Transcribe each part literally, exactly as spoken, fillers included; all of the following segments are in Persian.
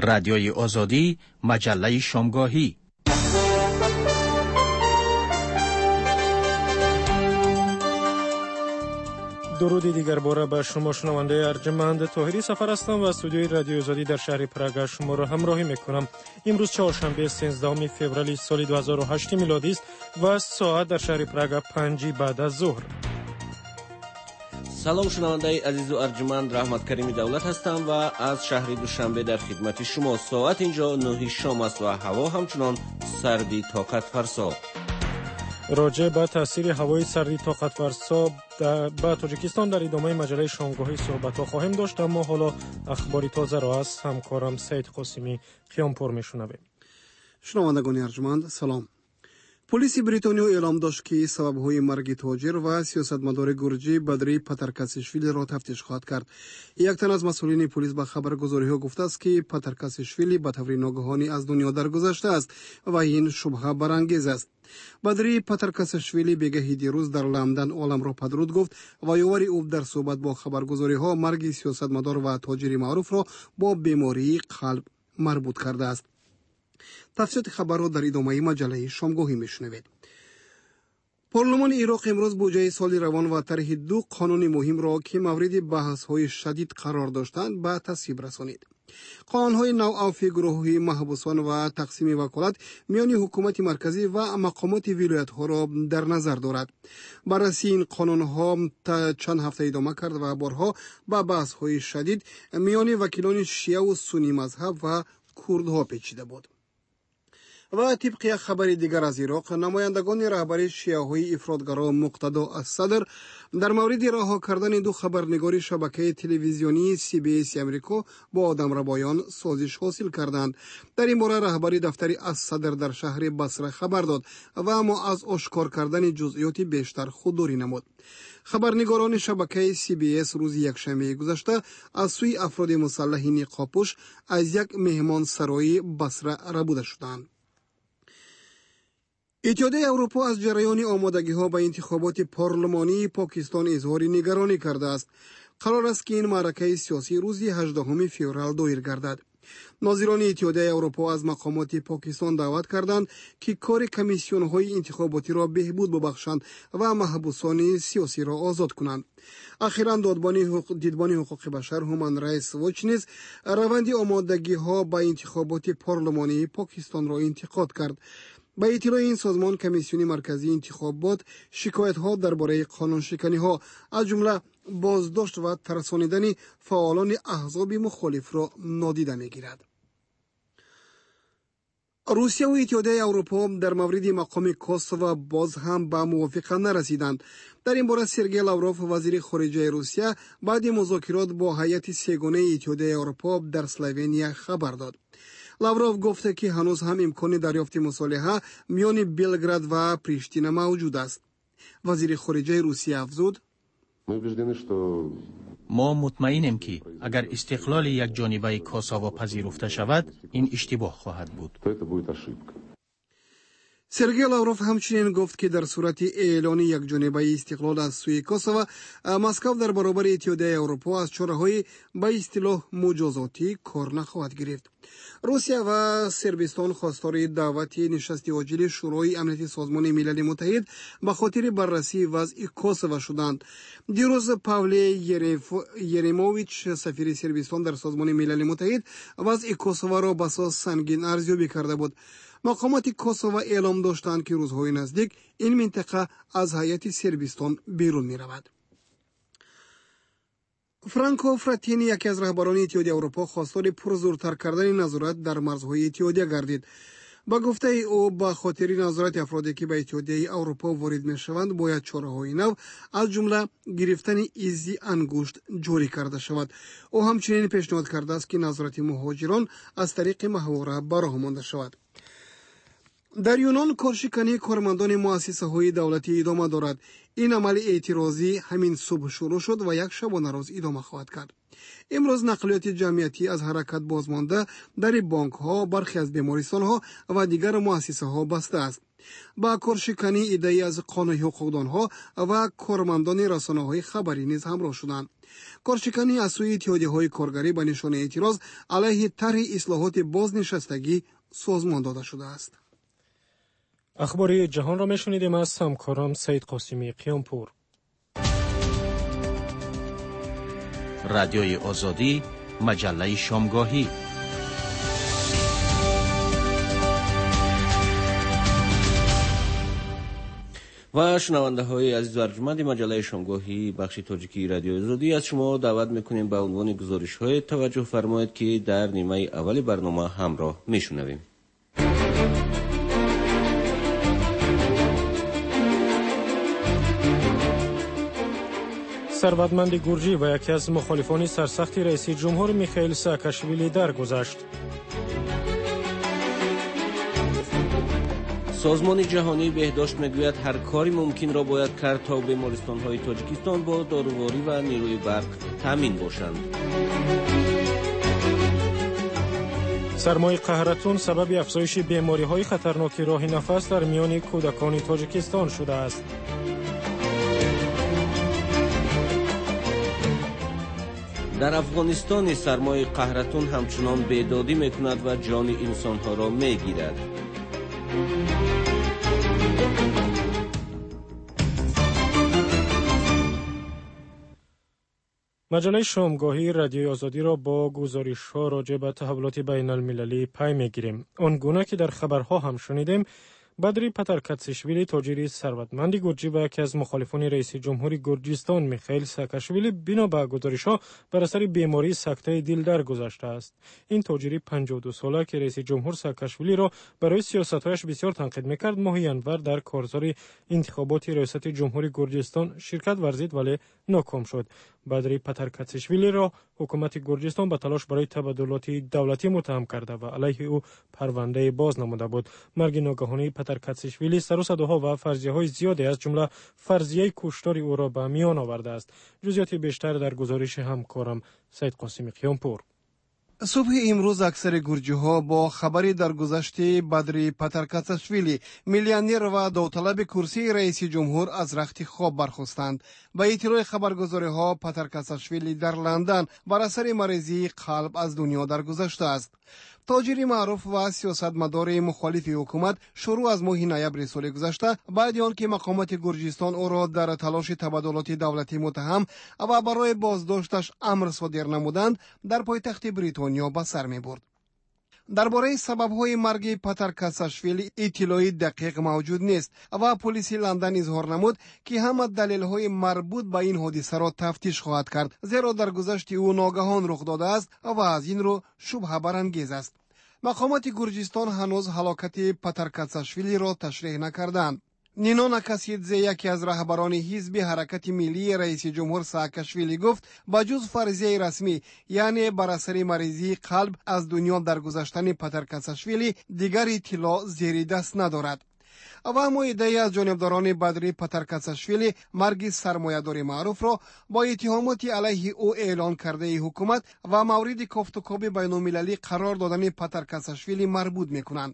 رادیوی آزادی، مجله شامگاهی. درودی دیگر باره به شما شنونده ارجمند طاهری سفر هستم و استودیوی رادیو آزادی در شهر پراگ شما را همراهی میکنم. امروز چهارشنبه سیزدهم فوریه سال دو هزار و هشت میلادی است و ساعت در شهر پراگ پنج بعد از ظهر. سلام شنونده عزیز و ارجمند، رحمت کریمی دولت هستم و از شهر دوشنبه در خدمت شما. ساعت اینجا نه شام است و هوا همچنان سردی طاقت فرسا. راجع به تاثیر هوای سردی طاقت فرسا به تاجیکستان در ادامه مجله شامگاهی صحبت ها خواهیم داشت، اما حالا اخباری تازه را از همکارم سید قاسمی قیامپور میشنویم. شنوندگان ارجمند سلام. پلیس بریتانیا اعلام داشت که سبب‌های مرگ تاجر و سیاستمدار گرجی بدری پاترکاسیشویلی را تفتیش خواهد کرد. یک تن از مسئولین پلیس به خبرگزاری‌ها گفته است که پاترکاسیشویلی به طور ناگهانی از دنیا درگذشته است و این شبهه برانگیز است. بدری پاترکاسیشویلی بگهی دیروز در لندن عالم را پدرود گفت و یاور او در صحبت با خبرگزاری‌ها مرگ سیاستمدار و تاجر معروف را با بیماری قلب مربوط کرده است. تفصیلات خبر را در ادامه مجله شامگاهی میشنوید. پارلمان عراق امروز بودجه سال روان و طرح دو قانون مهم را که مورد بحث‌های شدید قرار داشتند به تصویب رسانید. قانون‌های نوعاف گروه‌های محبوسان و تقسیم وکالت میان حکومت مرکزی و مقامات ولایت‌ها را در نظر دارد. بررسی این قانون‌ها تا چند هفته ادامه کرد و بارها به بحث‌های شدید میان وکیلان شیعه و سنی مذهب و کردها پیچیده بود. و طبق خبر دیگر از عراق، نمایندگان رهبری شیعه‌های افراطگرا مقتدا الصدر در مورد رها کردن دو خبرنگار شبکه تلویزیونی سی بی اس امریکا با آدمربایان سازش حاصل کردند. در این باره رهبری دفتر الصدر در شهر بصره خبر داد و اما از آشکار کردن جزئیات بیشتر خودداری نمود. خبرنگاران شبکه سی بی اس روز یکشنبه گذشته از سوی افراد مسلح نقاب‌پوش از یک مهمان سرای بصره ربوده شدند. اتحادیه اروپا از جریان آمادگی‌ها به انتخابات پارلمانی پاکستان اظهار نگرانی کرده است. قرار است که این معرکه سیاسی روز هجدهم فوریه دایر گردد. ناظران اتحادیه اروپا از مقامات پاکستان دعوت کردند که کار کمیسیون‌های انتخاباتی را بهبود ببخشند و محبوسان سیاسی را آزاد کنند. اخیراً دادبان حقوق دیدبان حقوق بشر هومن رایتس واچ نیز روند آمادگی‌ها به انتخابات پارلمانی پاکستان را انتقاد کرد. با اطلاع این سازمان، کمیسیون مرکزی انتخابات شکایت‌ها درباره قانون‌شکنی‌ها از جمله بازداشت و ترسانیدن فعالان احزاب مخالف را نادیده می‌گیرد. روسیه و اتحادیه اروپا در مورد مقام کوسوو باز هم به موافقت نرسیدند. در این باره سرگئی لاوروف وزیر خارجه روسیه بعد مذاکرات با هیئت سه‌گانه اتحادیه اروپا در اسلوونیا خبر داد. لاوروف گفته که هنوز هم امکان دریافت مصالحه میان بلگراد و پریشتینا موجود است. وزیر خارجه روسیه افزود: ما مطمئنیم که اگر استقلال یک جانبه کوسوو پذیرفته شود، این اشتباه خواهد بود. سرگئی لاوروف همچنین گفت که در صورت اعلان یک جانبه استقلال از سوی کوسوو، مسکو در برابر اتحادیه اروپا از چاره‌های به اصطلاح مجازاتی کار نخواهد گرفت. روسیه و صربستان خواستار دعوت نشست عاجل شورای امنیت سازمان ملل متحد به خاطر بررسی وضع کوسوو شدند. دیروز پاول یریموویچ سفیر صربستان در سازمان ملل متحد وضع کوسوو را بسیار سنگین ارزیابی کرده بود. مقامات کوسوو اعلام داشتند که روزهای نزدیک این منطقه از هیئت صربستان بیرون می رود. فرانکو فراتینی، یکی از رهبران اتحادیه اروپا، خواستار پرزورتر کردن نظارت در مرزهای اتحادیه گردید. با گفته او به خاطر نظارت افرادی که به اتحادیه اروپا وارد می شوند باید چاره‌های نو از جمله گرفتن ایزی انگشت جاری کرده شود. او همچنین پیشنهاد کرده است که نظارت مهاجران از طریق ماهواره براه مانده شود. در یونان کارشکنی کارمندان مؤسسه‌های دولتی ادامه دارد. این عمل اعتراضی همین صبح شروع شد و یک شبانه روز ادامه خواهد کرد. امروز نقلیات جمعیتی از حرکت بازمانده در بانک‌ها، برخی از بیمارستان‌ها و دیگر مؤسسه‌ها بسته است. با کارشکنی ایده‌ای از قانون حقوقدانها و کارمندان رسانه‌های خبری نیز همراه شدند. کارشکنی از سوی اتحادیه‌های کارگری به نشانه اعتراض علیه طرح اصلاحات بازنشستگی سازمان داده شده است. اخبار جهان را میشنیدیم از همکارم سید قاسمی قیامپور. رادیوی آزادی، مجله شامگاهی. و شنونده های عزیز و ارجمند مجله شامگاهی بخش تاجیکی رادیو آزادی، از شما دعوت میکنیم به عنوان گزارش های توجه فرمایید که در نیمه اول برنامه همراه میشنویم. ثروتمند گرجی و یکی از مخالفان سرسخت رئیس جمهور میخائیل ساکاشویلی درگذشت. سازمان جهانی بهداشت میگوید هر کاری ممکن را باید کرد تا بیمارستان‌های تاجیکستان با داروواری و نیروی برق تامین باشند. سرمای قهرتون سبب افزایش بیماری‌های خطرناک راه نفس در میان کودکان تاجیکستان شده است. در افغانستان سرمای قهرتون همچنان بیدادی میکند و جان انسان‌ها را میگیرد. مجله شامگاهی رادیوی آزادی را با گزارش‌ها راجع به تحولات بین المللی پی می‌گیریم. آنگونه که در خبرها هم شنیدیم، بدری پترکاتسیشویلی تاجر ثروتمند گرجی و یکی از مخالفان رئیس جمهور گرجستان میخائیل ساکاشویلی بنا به گزارش‌ها بر اثر بیماری سکته دل درگذشته است. این تاجر پنجاه و دو ساله که رئیس جمهور ساکاشویلی را برای سیاست‌هایش بسیار تنقید می‌کرد، ماه ینور در کارزار انتخابات ریاست جمهوری گرجستان شرکت ورزید ولی ناکام شد. بدری پترکاتسیشویلی را حکومت گرجستان به تلاش برای تبادلات دولتی متهم کرده و علیه او پرونده باز نموده بود. مرگ ناگهانی پترکاتسیشویلی سر و صداها و فرضیه‌های زیادی از جمله فرضیه کشتار او را به میان آورده است. جزئیات بیشتر در گزارش همکارم سید قاسمی قیامپور. صبح امروز اکثر گرجی‌ها با خبری درگذشت بدری پترکاتسیشویلی میلیونر و داوطلب کرسی رئیس جمهور از رخت خواب برخاستند. به اطلاع خبرگزاری‌ها پترکاتسیشویلی در لندن بر اثر مریضی قلب از دنیا درگذشته است. تاجر معروف و سیاستمدار مخالف حکومت شروع از ماه نوامبر سال گذشته بعد آنکه مقامات گرجستان او را در تلاش تبادلات دولتی متهم و برای بازداشتش امر صادر نمودند، در پایتخت بریتانیا به سر می‌برد. درباره سبب‌های مرگ پترکاتسیشویلی اطلاعی دقیق موجود نیست و پلیس لندن اظهار نمود که همه دلایل مربوط به این حادثه را تفتیش خواهد کرد، زیرا درگذشت او ناگهان رخ داده است و از این رو شبهه برانگیز است. مقامات گرجستان هنوز هلاکت پترکاتسیشویلی را تشریح نکردند. نینو ناکاسیدزه، یکی از رهبران حزب حرکت ملی رئیس جمهور ساکاشویلی، گفت با جز فرضیه رسمی یعنی بر اثر مریضی قلب از دنیا درگذشتن پترکاتسیشویلی دیگر اطلاع زیر دست ندارد. و اما ایده از جانبداران بدری پترکاتسیشویلی مرگ سرمایه‌دار معروف را با اتهامات علیه او اعلان کرده حکومت و مورد گفتگوی بین‌المللی قرار دادن پترکاتسیشویلی مربوط می‌کنند.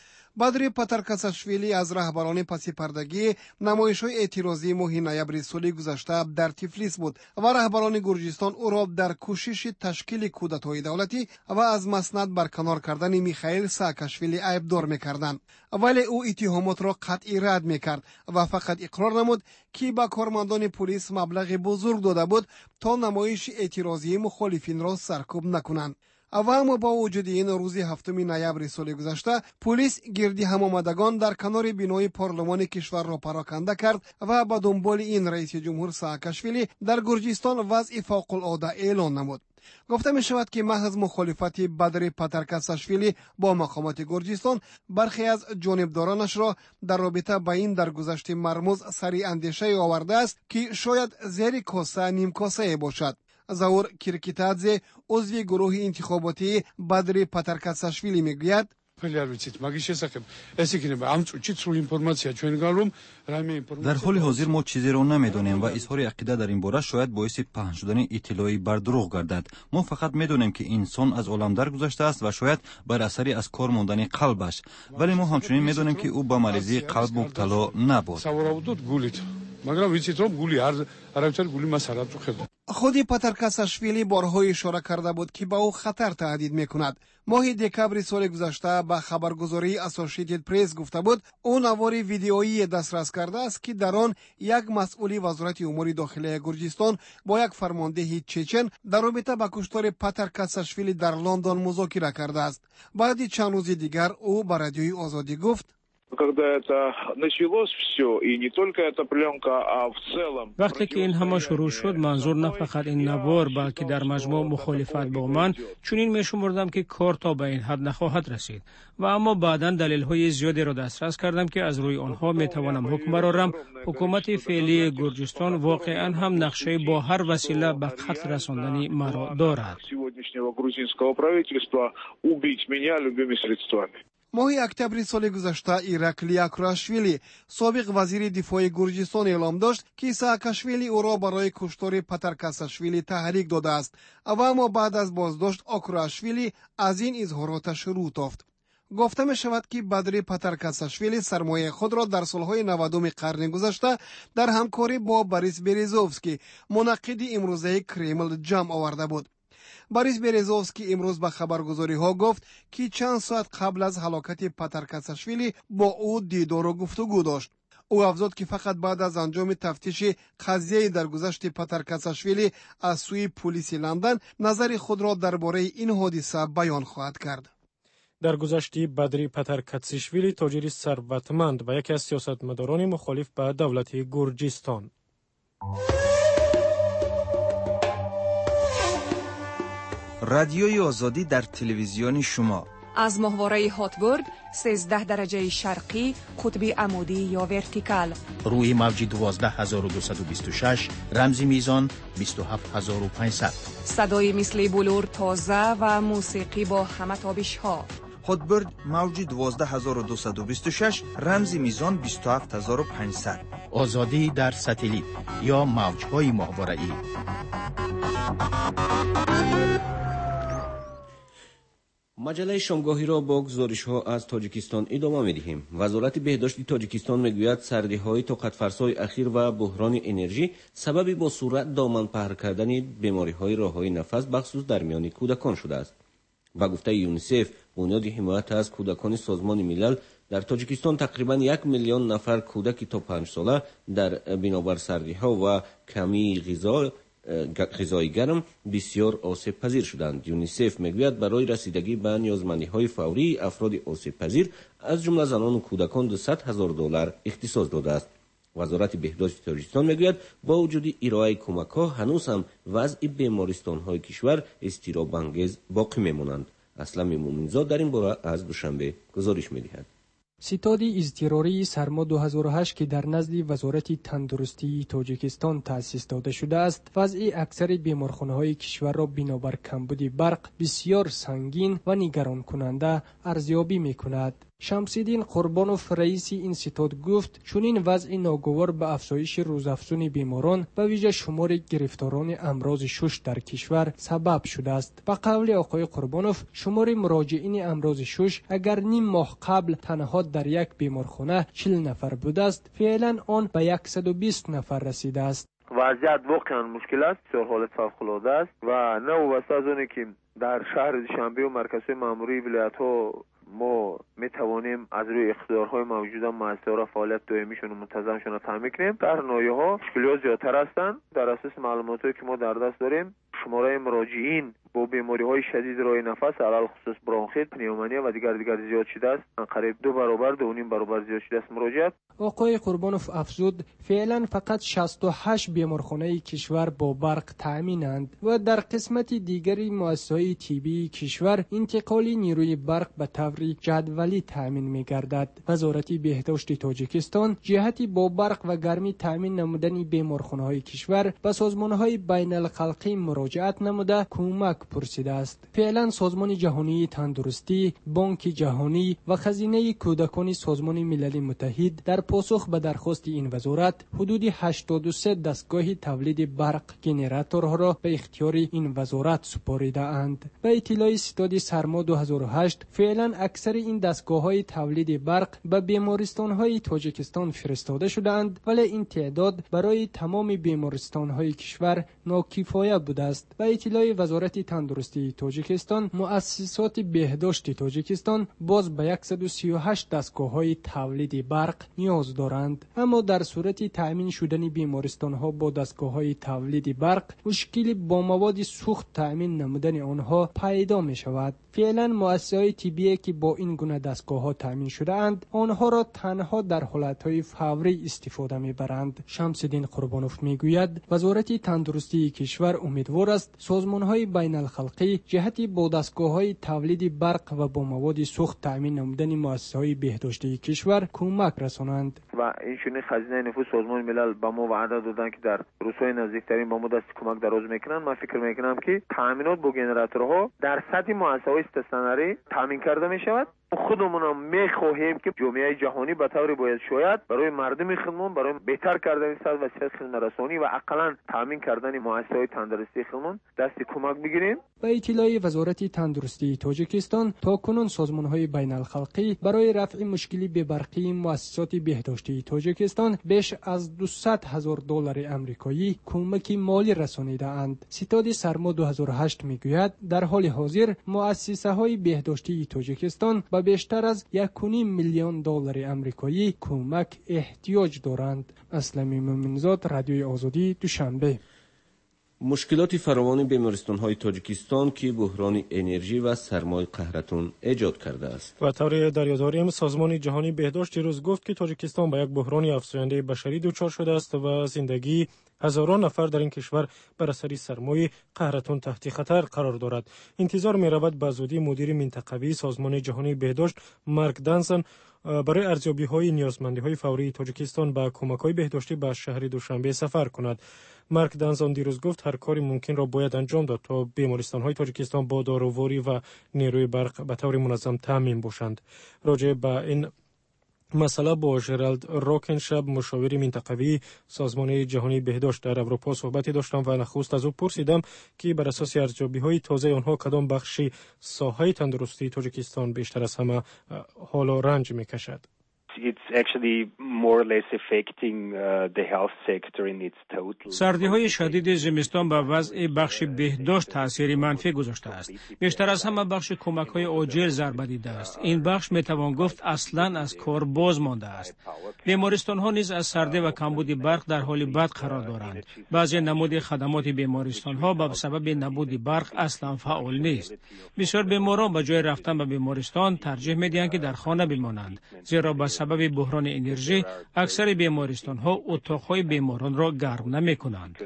بدری پترکاتسیشویلی از رهبران پس پردگی نمایش‌های اعتراضی ماه نوامبر سال گذشته در تفلیس بود و رهبران گرجستان او را در کوشش تشکیل کودتای دولتی و از مسند برکنار کردن میخائیل ساکاشویلی عیبدار می‌کردند، ولی او اتهامات را قطعی رد می‌کرد و فقط اقرار نمود که به کارمندان پلیس مبلغ بزرگ داده بود تا نمایش اعتراضی مخالفین را سرکوب نکنند. و اما با وجود این، روز هفتم نوامبر سال گذشته پلیس گردی هم آمدگان در کنار بینای پارلمان کشور را پراکنده کرد و به دنبال این رئیس جمهور ساکاشویلی در گرجستان وضع فوق العاده اعلان نمود. گفته می شود که محض مخالفت بدری پترکاتسیشویلی با مقامات گرجستان، برخی از جانبدارانش را در رابطه با این درگذشت مرموز سری اندیشه آورده است که شاید زیر کاسه نیم کاسه باشد. زاور کیرکیتادزه، عضو گروه انتخاباتی بدری پترکاتسیشویلی، میگوید در حال حاضر ما چیزی را نمیدانیم و اظهار عقیده در این باره شاید باعث پهن شدن اطلاعی بر دروغ گردد. ما فقط میدانیم که انسان از عالم درگذشته است و شاید بر اثر از کار ماندن قلبش، ولی ما همچنین میدانیم که او به مریضی قلب مبتلا نبود. خود پاترکاساشویلی بارها اشاره کرده بود که به او خطر تهدید میکند. ماه دکبر سال گذشته به خبرگزاری اسوسییتد پرس گفته بود او نوار ویدیویی دسترس کرده است که در آن یک مسئول وزارت امور داخلی گرجستان با یک فرمانده چچن در رابطه با کشتار پاترکاساشویلی در لندن مذاکره کرده است. بعد چند روز دیگر او به رادیوی آزادی گفت وقتی که این همه شروع شد، منظور نه فقط این نوار بلکه در مجموع مخالفت با من، چون این میشمردم که کار تا به این حد نخواهد رسید و اما بعدا دلیل های زیادی را دسترس کردم که از روی آنها میتوانم حکم برآورم. حکومت فعلی گرجستان واقعا هم نقشه با هر وسیله به قتل رساندن مرا دارد. ماه اکتبر سال گذشته ایرکلی اکراشویلی سابق وزیر دفاع گرجستان اعلام داشت که ساکاشویلی او را برای کشتار پاترکاساشویلی تحریک داده است و اما بعد از بازداشت اکراشویلی از این اظهاراتش رو تافت. گفته می شود که بدری پاترکاساشویلی سرمایه خود را در سالهای نودم قرن گذشته در همکاری با بوریس برزوفسکی منعقد امروزه کرمل جمع آورده بود. بوریس برزوفسکی امروز به خبرگزاری ها گفت که چند ساعت قبل از هلاکت پاترکاساشویلی با او دیدار و گفتگو داشت. او افزود که فقط بعد از انجام تفتیش قضیه درگذشت پاترکاساشویلی از سوی پلیس لندن نظر خود را درباره این حادثه بیان خواهد کرد. در گذشته بدری پاترکاساشویلی تاجر ثروتمند و یکی از سیاستمداران مخالف به دولت گرجستان. رادیوی آزادی در تلویزیون شما از ماهواره هاتبورد سیزده درجه شرقی قطب عمودی یا ورتیکال، روی موج دوازده هزار و دویست و بیست و شش رمزی میزان بیست و هفت هزار و پانصد، صدای مثل بلور تازه و موسیقی با همه تابش ها. هاتبورد موج دوازده هزار و دویست و بیست و شش رمزی میزان بیست و هفت هزار و پانصد. آزادی در ساتلیت یا موجهای ماهواره‌ای. مجله شامگاهی را با گزارش ها از تاجیکستان ادامه می دهیم. وزارت بهداشت تاجیکستان میگوید سردی های طاقت فرسای اخیر و بحران انرژی سبب با سرعت دامن پهن کردن بیماری های راههای نفس بخصوص در میان کودکان شده است. با گفته یونیسف، بنیاد حمایت از کودکان سازمان ملل در تاجیکستان تقریبا یک میلیون نفر کودک تا پنج ساله در بنابر سردی ها و کمی غذا غذای گرم بسیار آسیب پذیر شدند. یونیسف میگوید برای رسیدگی به نیازمندی های فوری افراد آسیب پذیر از جمله زنان و کودکان دویست هزار دلار اختصاص داده است. وزارت بهداشت تاجیکستان میگوید با وجود ارائه کمک ها هنوز هم وضع بیمارستان های کشور اضطراب انگیز باقی میمانند. اسلم مومنزاد در این باره از دوشنبه گزارش میدهد. ستاد اضطراری سرما دو هزار و هشت که در نزد وزارت تندرستی تاجیکستان تأسیس داده شده است، وضع اکثر بیمارخانه‌های کشور را بنابر کمبود برق بسیار سنگین و نگران کننده ارزیابی می‌کند. شمس‌الدین قربانوف رئیس این ستاد گفت چون این وضع ناگوار به افزایش روزافزون بیماران به ویژه شمار گرفتاران امراض شش در کشور سبب شده است. به قول آقای قربانوف شمار مراجعین امراض شش اگر نیم ماه قبل تنها در یک بیمارخانه چهل نفر بوده است، فعلا آن به صد و بیست نفر رسیده است. وضعیت واقعا مشکل است، بسیار حالت فوق‌العاده است و نه وابسته از آنه که در شهر دوشنبه و مرکزهای ماموری ولایت‌ها ما می توانیم از روی اقتدارهای موجود مؤسسه‌ها فعالیت دائمیشون و منتظمشون را تامین کنیم. در ناحیه‌ها مشکلات زیادتر هستند. در اساس معلوماتی که ما در دست داریم شماره مراجعین با بیماری‌های شدید راه نفس علل خصوص برونخیت، پنیومونیا و دیگر دیگر زیاد شده است. قریب دو برابر دو نیم برابر زیاد شده است مراجعت. آقای قربانوف افزود فعلا فقط شصت و هشت بیمارخانه کشور با برق تامینند و در قسمت دیگری مؤسسه‌های طبی کشور انتقال نیروی برق به طور جدولی تامین می‌گردد. وزارت بهداشت تاجیکستان جهتی با برق و گرمی تامین نمودن بیمارخانه‌های کشور به سازمان‌های بین‌الخلقی مراجعت نموده کمک پرسیده است. فعلا سازمان جهانی تندرستی، بانک جهانی و خزینه کودکان سازمان ملل متحد در پاسخ به درخواست این وزارت حدود هشتاد و سه دستگاه تولید برق ژنراتورها را به اختیار این وزارت سپاریده اند. به اطلاع ستاد سرما دو هزار و هشت فعلا اکثر این دستگاه‌های تولید برق به بیمارستان‌های تاجیکستان فرستاده شدند، ولی این تعداد برای تمام بیمارستان‌های کشور ناکفایه بوده است. به اطلاع وزارت تندرستی تاجیکستان، مؤسسات بهداشت تاجیکستان باز به صد و سی و هشت دستگاه‌های تولید برق نیاز دارند، اما در صورت تأمین شدن بیمارستان‌ها با دستگاه‌های تولید برق مشکلی با مواد سوخت تأمین نمودن آنها پیدا می‌شود. فعلا مؤسسه‌های طبی که با این گونه دستگاه‌ها تأمین شده اند آنها را تنها در حالت‌های فوری استفاده می‌برند. شمس‌الدین قربانوف می‌گوید وزارت تندرستی کشور امیدوار است سازمان‌های بین‌الخلقی جهت با دستگاه‌های تولید برق و با مواد سوخت تأمین نمودن مؤسسه‌های بهداشتی کشور کمک رسانند. و اینشون خزینه نفوذ سازمان ملل با ما وعده دادن که در روزهای نزدیکترین با ما دست کمک دراز میکنن. من فکر میکنم که تامینات با ژنراتورها در سطح مؤسسه‌های استثنایی تامین کرده میشود. خودمون هم میخواهیم که جامعه جهانی به طور باید شاید برای مردم خودمون برای بهتر کردن سطح وضعیت خدمت رسانی و اقلا تامین کردن مؤسسه‌های تندرستی خودمون دست کمک بگیریم. به اطلاع وزارت تندرستی تاجیکستان تاکنون سازمان‌های بین‌الخلقی برای رفع مشکلی بی‌برقی مؤسسات بهداشتی تاجیکستان بیش از دویست هزار دلار آمریکایی کمک مالی رسانیده اند. ستاد سرما دو هزار و هشت میگوید در حال حاضر مؤسسه‌های بهداشتی تاجیکستان به بیشتر از یک و نیم میلیون دلار آمریکایی کمک احتیاج دارند. اسلمی مومنزاد، رادیوی آزادی، دوشنبه. مشکلات فراوان بیمارستان‌های تاجیکستان که بحران انرژی و سرمای قهرتون ایجاد کرده است. و طور دریاداری سازمان جهانی بهداشت روز گفت که تاجیکستان به یک بحران افزاینده بشری دچار شده است و زندگی هزاران نفر در این کشور بر اثر سرمای قهرتون تحت خطر قرار دارد. انتظار می رود به زودی مدیر منطقوی سازمان جهانی بهداشت مارک دانسن برای ارزیابی های نیازمندی های فوری تاجیکستان به کمک های بهداشتی به شهر دوشنبه سفر کند. مارک دانسن دیروز گفت هر کاری ممکن را باید انجام داد تا بیمارستان های تاجیکستان با داروواری و نیروی برق به طور منظم تامین باشند. راجع به این مسئله با ژرالد راکنشب مشاور منطقوی سازمان جهانی بهداشت در اروپا صحبتی داشتم و نخست از او پرسیدم که بر اساس ارزیابی‌های تازه آنها کدام بخشی ساحه تندرستی تاجیکستان بیشتر از همه حال و رنج می‌کشد. It's actually more or less affecting uh, the health sector in its total. سردی‌های شدید زمستان به وضع بخش بهداشت تأثیر منفی گذاشته است. بیشتر از همه بخش کمک‌های عاجل ضربه دیده است. این بخش میتوان گفت اصلاً از کار باز مانده است. بیمارستان‌ها نیز از سردی و کمبود برق در حال بد قرار دارند. بعضی نمود خدمات بیمارستان‌ها به سبب نبود برق اصلاً فعال نیست. بسیار بیماران به جای رفتن به بیمارستان ترجیح می‌دهند که در خانه بمانند، زیرا به سبب بحران انرژی اکثر بیمارستان‌ها اتاق‌های بیماران را گرم نمی‌کنند.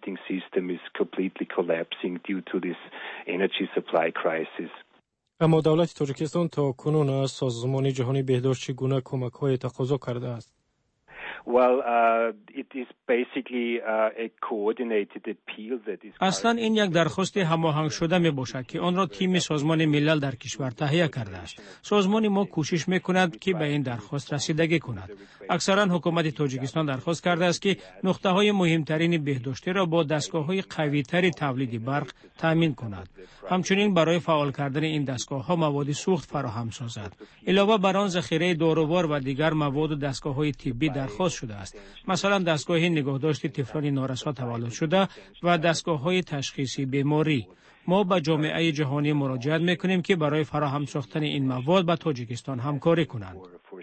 اما دولت تاجیکستان تا کنون از سازمان جهانی بهداشت چگونه کمک‌های تقاضا کرده است؟ Well, uh, it is basically uh, a coordinated appeal that is. اصلا این یک درخواست هماهنگ شده می باشد که آن را تیم سازمان ملل در کشور تهیه کرده است. سازمان ما کوشش می کند که به این درخواست رسیدگی کند. اکثرا حکومت تاجیکستان درخواست کرده است که نقطه های مهمترین بهداشتی را با دستگاه های قوی تری تولید برق تامین کند. همچنین برای فعال کردن این دستگاه ها مواد سوخت فراهم سازد. علاوه بر آن ذخیره دارووار و دیگر مواد و دستگاه های طبی درخواست شده است. مثلا دستگاه نگهداشت طفلان نارسا تولد شده و دستگاه های تشخیصی بیماری. ما به جامعه جهانی مراجعت میکنیم که برای فراهم ساختن این مواد با تاجیکستان همکاری کنند.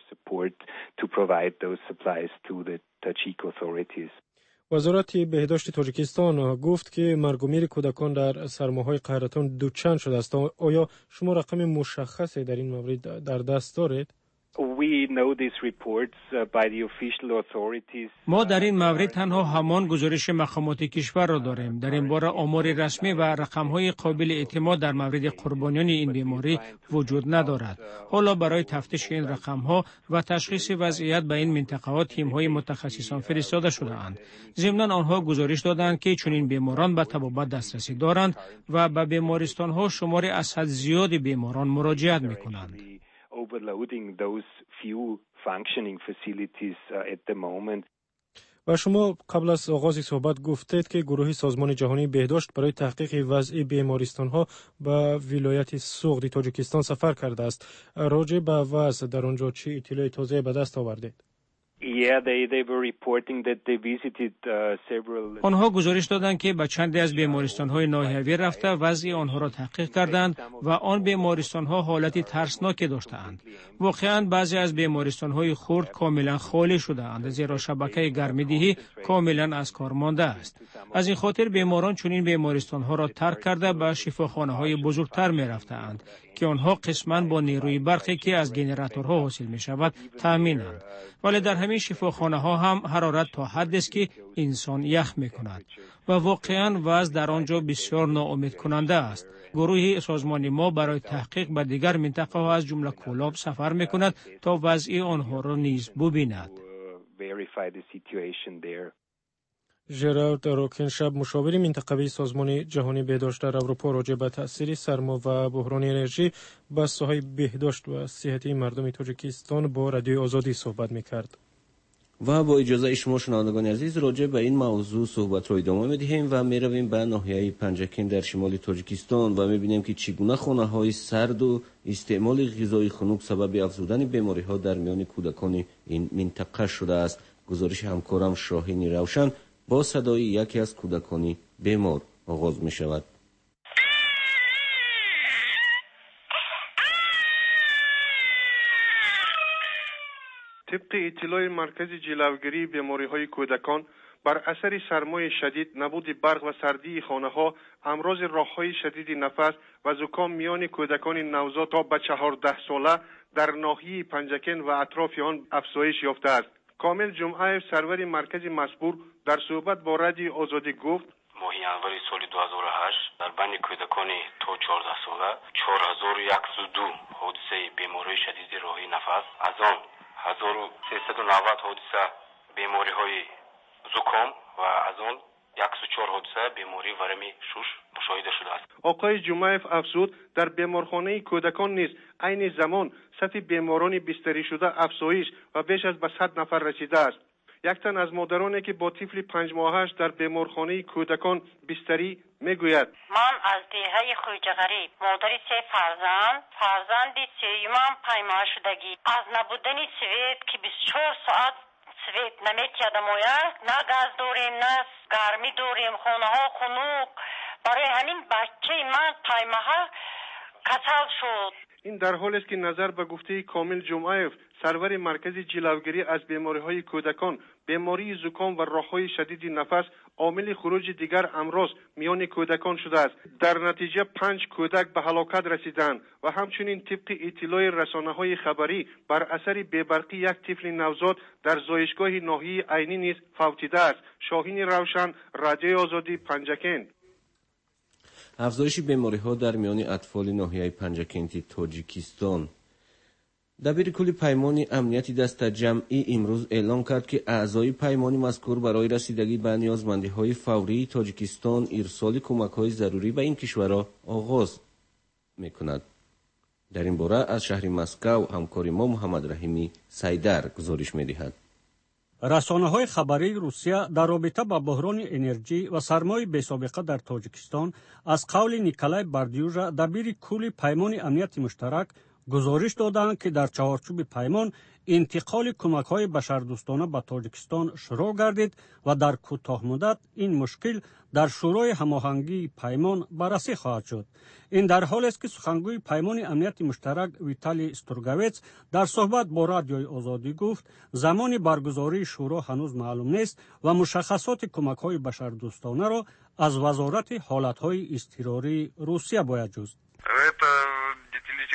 وزارت بهداشت تاجیکستان گفت که مرگ و میر کودکان در سرماهای قهرتون دوچند شده است. آیا شما رقم مشخصی در این مورد در دست دارید؟ ما در این مورد تنها همان گزارش مقامات کشور را داریم. در این باره آمار رسمی و رقم‌های قابل اعتماد در مورد قربانیان این بیماری وجود ندارد. حالا برای تفتیش این رقم‌ها و تشخیص وضعیت به این منطقه‌ها تیم‌های متخصصان فرستاده شده‌اند. ضمناً آنها گزارش دادند که چنین بیماران به طبابت دسترسی دارند و به بیمارستان‌ها شمار از حد زیاد بیماران مراجعت می‌کنند. و شما قبل از آغاز صحبت گفتید که گروه سازمان جهانی بهداشت برای تحقیق وضع بیمارستان‌ها به ولایت سوغد تاجیکستان سفر کرده است. راجع به وضع در آنجا چه اطلاعی تازه به دست آوردید؟ Yeah, they, they were reporting that they visited uh, several... آنها گزارش دادند که به چندی از بیمارستان‌های ناحیوی رفته وضع آنها را تحقیق کردند و آن بیمارستان‌ها حالتی ترسناک داشتند. واقعاً بعضی از بیمارستان‌های خرد کاملاً خالی شده‌اند، زیرا شبکه گرم‌دهی کاملاً از کار مانده است. از این خاطر بیماران چنین بیمارستان‌ها را ترک کرده به شفاخانه‌های بزرگتر می‌رفتند که آنها قسماً با نیروی برقی که از گنراتورها حاصل می‌شود تأمینند. ولی در همین شفاخانه‌ها هم حرارت تا حدی است که انسان یخ می‌کند و واقعاً وضع در آنجا بسیار ناامید کننده است. گروه سازمانی ما برای تحقیق به دیگر منطقه‌ها از جمله کولاب سفر می‌کند تا وضع آنها را نیز ببیند. ژرارد روکنشب مشاور منطقوی سازمان جهانی بهداشت در اروپا راجع به تأثیر سرما و بحران انرژی به ساحه بهداشت و صحتی مردم تاجیکستان با رادیو آزادی صحبت می‌کرد. و با اجازه شما شنوندگان عزیز راجع به این موضوع صحبت را ادامه می‌دهیم و می‌رویم به ناحیه پنجکن در شمال تاجیکستان و می‌بینیم که چگونه خانه‌های سرد و استعمال غذای خنک سبب افزودن بیماری‌ها در میان کودکان این منطقه شده است. گزارش همکارم شاهین روشن با صدای یکی از کودکان بیمار آغاز می شود. طبق اطلاع مرکز جلوگیری بیماری‌های کودکان، بر اثر سرمای شدید، نبود برق و سردی خانه‌ها، امراض راه‌های شدید نفس و زکام میان کودکان نوزاد تا به چهارده ساله در ناحیه پنجکن و اطراف آن افزایش یافته است. کامل جمعه سرور مرکز مسبور در صحبت با رادیو آزادی گفت: ماه اول سال دو هزار و هشت در بین کودکان تا چهارده ساله چهار هزار و صد و دو حادثه بیماری شدید راهی نفس، از آن هزار و سیصد و نود حادثه بیماری های زکام و از آن صد و چهار حادثه بیماری ورم شش مشاهده شده است. آقای جمعه افزود در بیمارخانه کودکان نیز عین زمان صف بیماران بستری شده افزایش و بیش از به صد نفر رسیده است. یک تن از مادرانی که با طفل پنج ماهش در بیمارخانه کودکان بستری میگوید: من از دهه خویج غریب، مادر سه فرزند، فرزند سیومم پیما شدگی، از نبودن سویت که بیست و چهار ساعت سویت نمیتیادم آید، نه گاز داریم نه گرمی داریم، خانه ها خنک، برای همین بچه من پیماها کسل شد. این در حالی است که نظر به گفته کامل جمعه سرور مرکز جلوگیری از بیماری‌های کودکان، بیماری زکام و راه‌های شدید نفس عامل خروج دیگر امراض میان کودکان شده است. در نتیجه پنج کودک به هلاکت رسیدند و همچنین طبق اطلاع رسانه‌های خبری بر اثر بی‌برقی یک طفل نوزاد در زایشگاه ناحیه عینی نیز فوتیده است. شاهین روشن، رادیو آزادی، پنجکن. افزایش بیماری‌ها در میان اطفال ناحیه پنجکن تاجیکستان. دبیر کل پیمان امنیتی دست جمعی امروز اعلام کرد که اعضای پیمان مذکور برای رسیدگی به نیازمندی‌های فوری تاجیکستان ارسال کمک‌های ضروری به این کشورها آغاز می‌کند. در این باره از شهر مسکو همکار ما محمد رحیمی سیدر گزارش می‌دهد. رسانه‌های خبری روسیه در رابطه با بحران انرژی و سرمای بی‌سابقه در تاجیکستان از قول نیکولای باردیوژا دبیر کل پیمان امنیت مشترک گزارش دادند که در چارچوب پیمان انتقال کمک‌های بشردوستانه به تاجیکستان شروع گردید و در کوتاه مدت این مشکل در شورای هماهنگی پیمان بررسی خواهد شد. این در حالی است که سخنگوی پیمان امنیت مشترک ویتالی استورگویچ در صحبت با رادیوی آزادی گفت زمان برگزاری شورا هنوز معلوم نیست و مشخصات کمک‌های بشردوستانه را از وزارت حالت‌های اضطراری روسیه باید جست.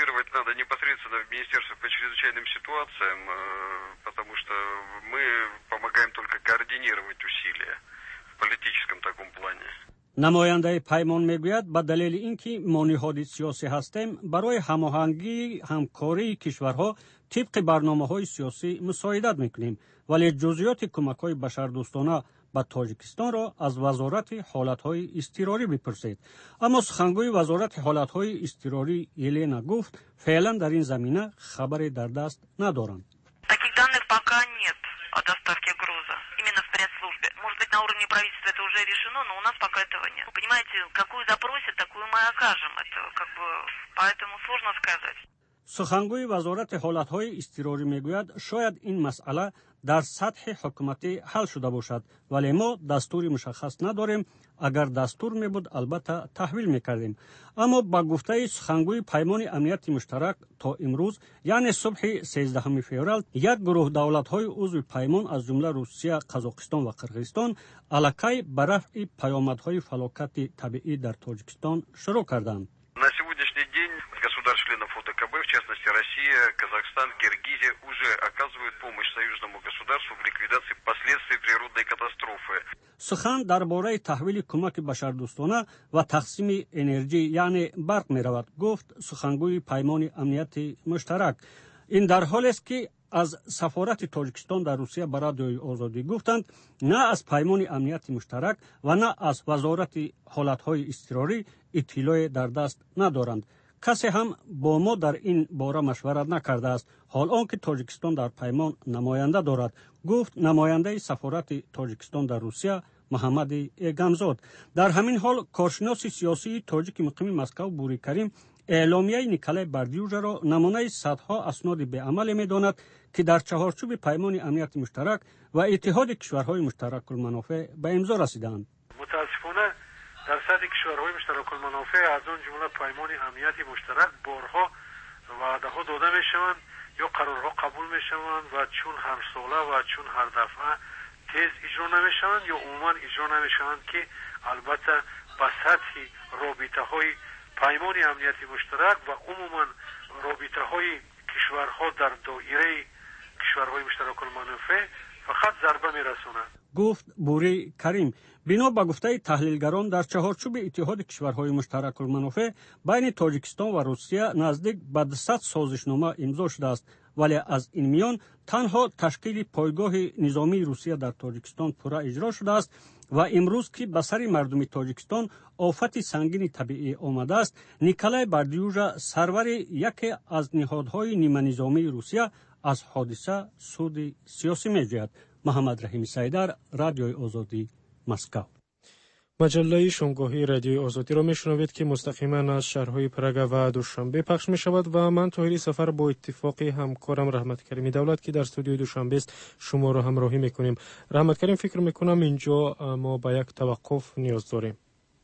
надо непосредственно в Министерство по чрезвычайным ситуациям, потому что мы помогаем только координировать усилия в политическом таком плане. намояндаи паймон мегӯяд ба далели ин ки мо ниҳоди сиёсӣ ҳастем барои ҳамоҳангии ҳамкории кишварҳо тибқи барномаҳои сиёсӣ мусоидат мекунем, вале ҷузъиёти кӯмакҳои башардӯстона ба тоҷикистонро аз вазорати ҳолатҳои изтирорӣ бипурсед. аммо сухангӯи вазорати ҳолатҳои изтирорӣ Елена гуфт феълан дар ин замина хабаре дар даст надоранд. Таких данных пока нет о доставке груза, именно в пресс-службе. Может быть, на уровне правительства это уже решено, но у нас пока этого нет. Понимаете, какую запросят, такую мы окажем. Это как бы, поэтому сложно сказать. сухангӯи вазорати ҳолатҳои изтирорӣ мегӯяд шояд ин масъала дар сатҳи ҳукуматӣ ҳал шуда бошад, вале мо дастури мушаххас надорем. агар дастур мебуд албатта таҳвил мекардем. аммо ба гуфтаи сухангӯи паймони амнияти муштарак то имрӯз, яъне субҳи сездахуми феврал, як гурӯҳ давлатҳои узви паймон аз ҷумла Русия, Қазоқистон ва Қирғизистон аллакай ба рафъи паёмадҳои фалокати табиӣ дар Тоҷикистон шурӯъ карданд. На сегодняшний день государств-членов ОДКБ, в частности Россия, Казахстан, Киргизия, уже оказывают помощь союзному государству в ликвидации последствий природной катастрофы. сухан дар бораи таҳвили кӯмаки башардӯстона ва тақсими энерҷӣ, яъне барқ меравад, гуфт сухангӯи паймони амнияти муштарак. ин дар ҳолест ки аз сафорати Тоҷикистон дар Русия ба радиои Озодӣ гуфтанд, на аз паймони амнияти муштарак ва на аз вазорати ҳолатҳои изтирорӣ иттилое дар даст надоранд. касе ҳам бо мо дар ин бора машварат накардааст, ҳол он ки Тоҷикистон дар паймон намоянда дорад, гуфт намояндаи сафорати Тоҷикистон дар Русия Муҳаммади Эгамзод. дар ҳамин ҳол коршиноси сиёсии тоҷики муқими Москав Бури Карим эъломияи Николай Бардиюжаро намунаи садҳо асноди беамале медонад, ки дар чаҳорчӯби паймони амнияти муштарак ва иттиҳоди кишварҳои муштаракулманофеъ ба имзо расидаанд. мутаассифона дар сатҳи кишварҳои муштаракулманофеъ аз он ҷумла паймони амнияти муштарак борҳо ваъдаҳо дода мешаванд ё қарорҳо қабул мешаванд ва чун ҳарсола ва чун ҳардафъа тез иҷро намешаванд ё умуман иҷро намешаванд, ки албатта ба сатҳи робитаҳои паймони амнияти муштарак ва умуман робитаҳои кишварҳо дар доираи кишварҳои муштаракулманофеъ фақат зарба мерасонад, гуфт Бури Карим. бино ба гуфтаи таҳлилгарон, дар чаҳорчӯби иттиҳоди кишварҳои муштаракулманофеъ байни Тоҷикистон ва Русия наздик ба дусад созишнома имзо шудааст, вале аз ин миён танҳо ташкили пойгоҳи низомии Русия дар Тоҷикистон пурра иҷро шудааст ва имрӯз ки ба сари мардуми Тоҷикистон офати сангини табиӣ омадааст, Николай Бардиюжа, сарвари яке аз ниҳодҳои ниманизомии Русия, аз ҳодиса суди сиёсӣ меҷӯяд. Муҳаммад Раҳими Сайдар, Радиои Озодӣ, Москав. маҷаллаи шумгоҳии радиои озодиро мешунавед, ки мустақиман аз шаҳрҳои Прага ва Душанбе пахш мешавад ва ман Тоҳири Сафар бо иттифоқи ҳамкорам Раҳматкаримӣ Давлат, ки дар студиои Душанбест, шуморо ҳамроҳӣ мекунем. Раҳматкарим, фикр мекунам инҷо мо ба як таваққуф ниёз дорем.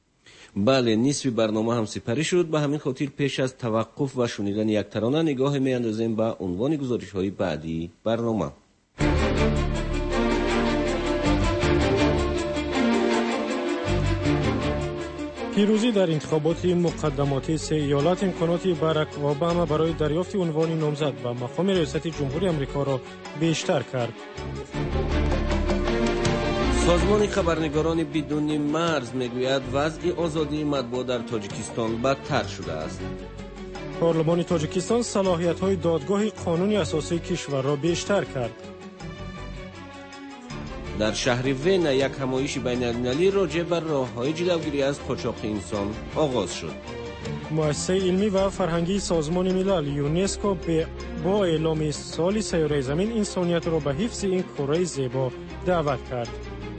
бале, нисфи барнома ҳам сипарӣ шуд. ба ҳамин хотир пеш аз таваққуф ва шунидани як тарона нигоҳе меандозем ба унвони гузоришҳои баъдии барнома. пирӯзӣ дар интихоботи муқаддамотии се иёлат имконоти Барак Обама барои дарёфти унвони номзад ба мақоми риёсати ҷумҳурии амрикоро бештар кард. созмони хабарнигорони бидуни марз мегӯяд вазъи озодии матбуот дар Тоҷикистон бадтар шудааст. парлумони Тоҷикистон салоҳиятҳои додгоҳи қонуни асосии кишварро бештар кард. дар шаҳри Вена як ҳамоиши байналмилалӣ роҷеъ ба роҳҳои ҷилавгирӣ аз қочоқи инсон оғоз шуд. муассисаи илмӣ ва фарҳангии созмони милал ЮНЕСКО бо эъломи соли сайёраи замин инсониятро ба ҳифзи ин кураи зебо даъват кард.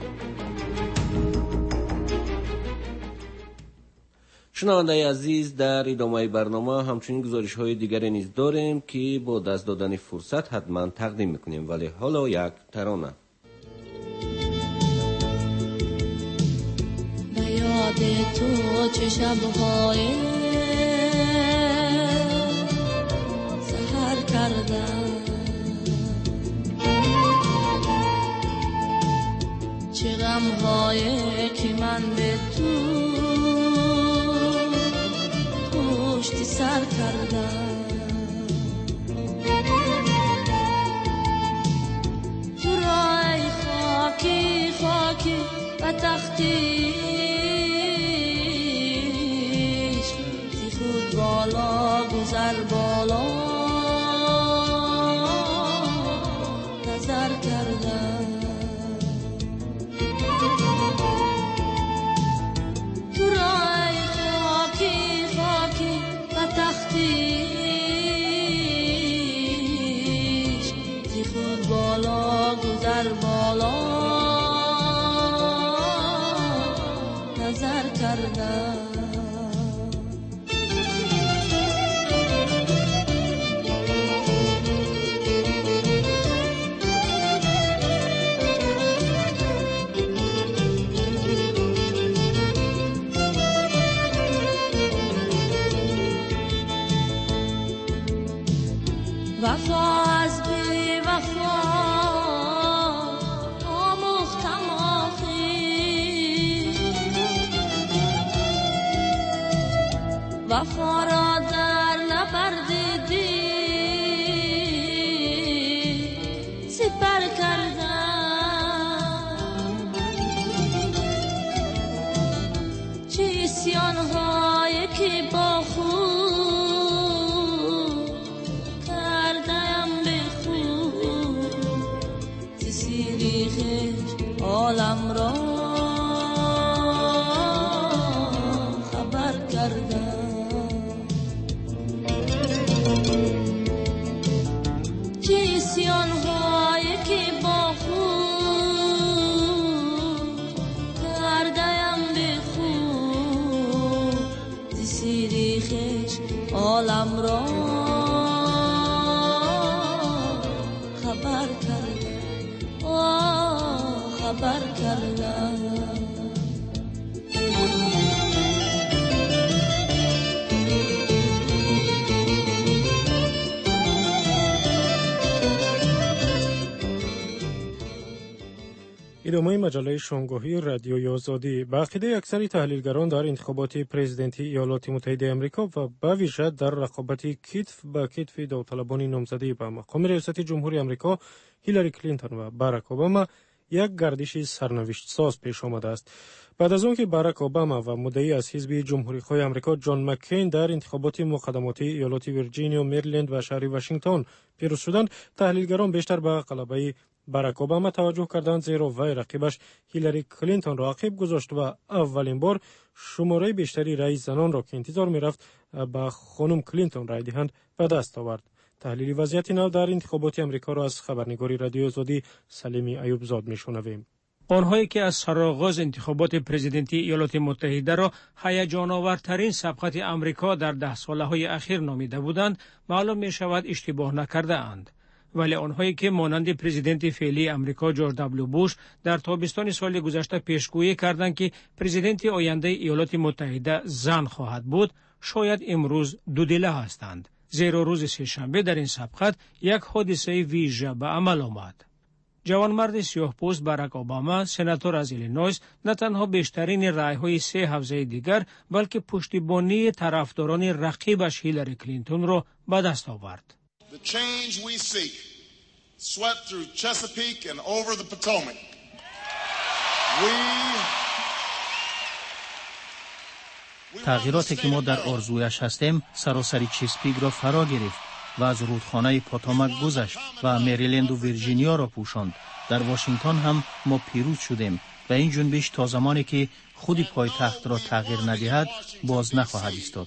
шунавандаи азиз, дар идомаи барнома ҳамчунин гузоришҳои дигаре низ дорем, ки бо даст додани фурсат ҳатман тақдим мекунем, вале ҳоло як тарона. یاد تو چه شب‌های سحر کردم، چه غم‌های که من به تو پشت سر کردم. تختیش زی خود بالا گذر بالا نظر کردم تو رای خاکی خاکی و تختیش زی خود بالا گذر بالا نظر کردم وفا از بی وفا آموختم آخی وفا را در نبردیدی سپر کردم چه اسیان‌هایی که با خود عالم را خبر کردم چه اسیان‌هایی که با خود کردم به خود ز سیری خویش عالم را خبر کردم خبر کردم ادامه مجله شامگاهی رادیوی آزادی. به عقیده اکثر تحلیلگران در انتخابات پرزیدنتی ایالات متحده آمریکا و به ویژه در رقابت کتف به کتف داوطلبان نامزده به مقام ریاست جمهوری آمریکا هیلاری کلینتون و باراک اوباما یک گردش سرنوشت ساز پیش آمده است. بعد از آنکه باراک اوباما و مدعی از حزب جمهوری خواه آمریکا جان مکین در انتخابات مقدماتی ایالات ویرجینیا، مریلند و شهر واشنگتن پیروز شدند، تحلیلگران بیشتر به غلبه باراک اوباما توجه کردند، زیرا وی رقیبش هیلاری کلینتون را عقب گذاشت و اولین بار شماره بیشتری رای زنان را که انتظار می‌رفت به خانم کلینتون رای دهند به دست آورد. تحلیل وضعیت نو در انتخابات آمریکا را از خبرنگاری رادیو آزادی سلیمی ایوبزاد می‌شنویم. آنهایی که از سرآغاز انتخابات پرزیدنتی ایالات متحده را هیجان‌آورترین سبقت آمریکا در ده ساله‌های اخیر نامیده بودند، معلوم می‌شود اشتباه نکرده اند. ولی آنهایی که مانند پرزیدنت فعلی آمریکا جورج دبلیو بوش در تابستان سال گذشته پیشگویی کردند که پرزیدنت آینده ایالات متحده زن خواهد بود، شاید امروز دودله هستند. زیرا روز سه‌شنبه در این سبقت یک حادثه ویژه به عمل آمد. جوانمرد سیاه‌پوست باراک اوباما، سناتور از ایلینویس، نه تنها بیشترین رأی‌های سه حوزه دیگر بلکه پشتیبانی طرفداران رقیبش هیلاری کلینتون را به دست آورد. The change we seek swept through Chesapeake and over the Potomac. We تغییراتی که ما در آرزویش هستیم سراسر چسپیک را فرا گرفت و از رودخانه پاتومک گذشت و مریلند و ویرجینیا را پوشاند. در واشنگتن هم ما پیروز شدیم و این جنبش تا زمانی که خود پایتخت را تغییر ندهد باز نخواهد ایستاد.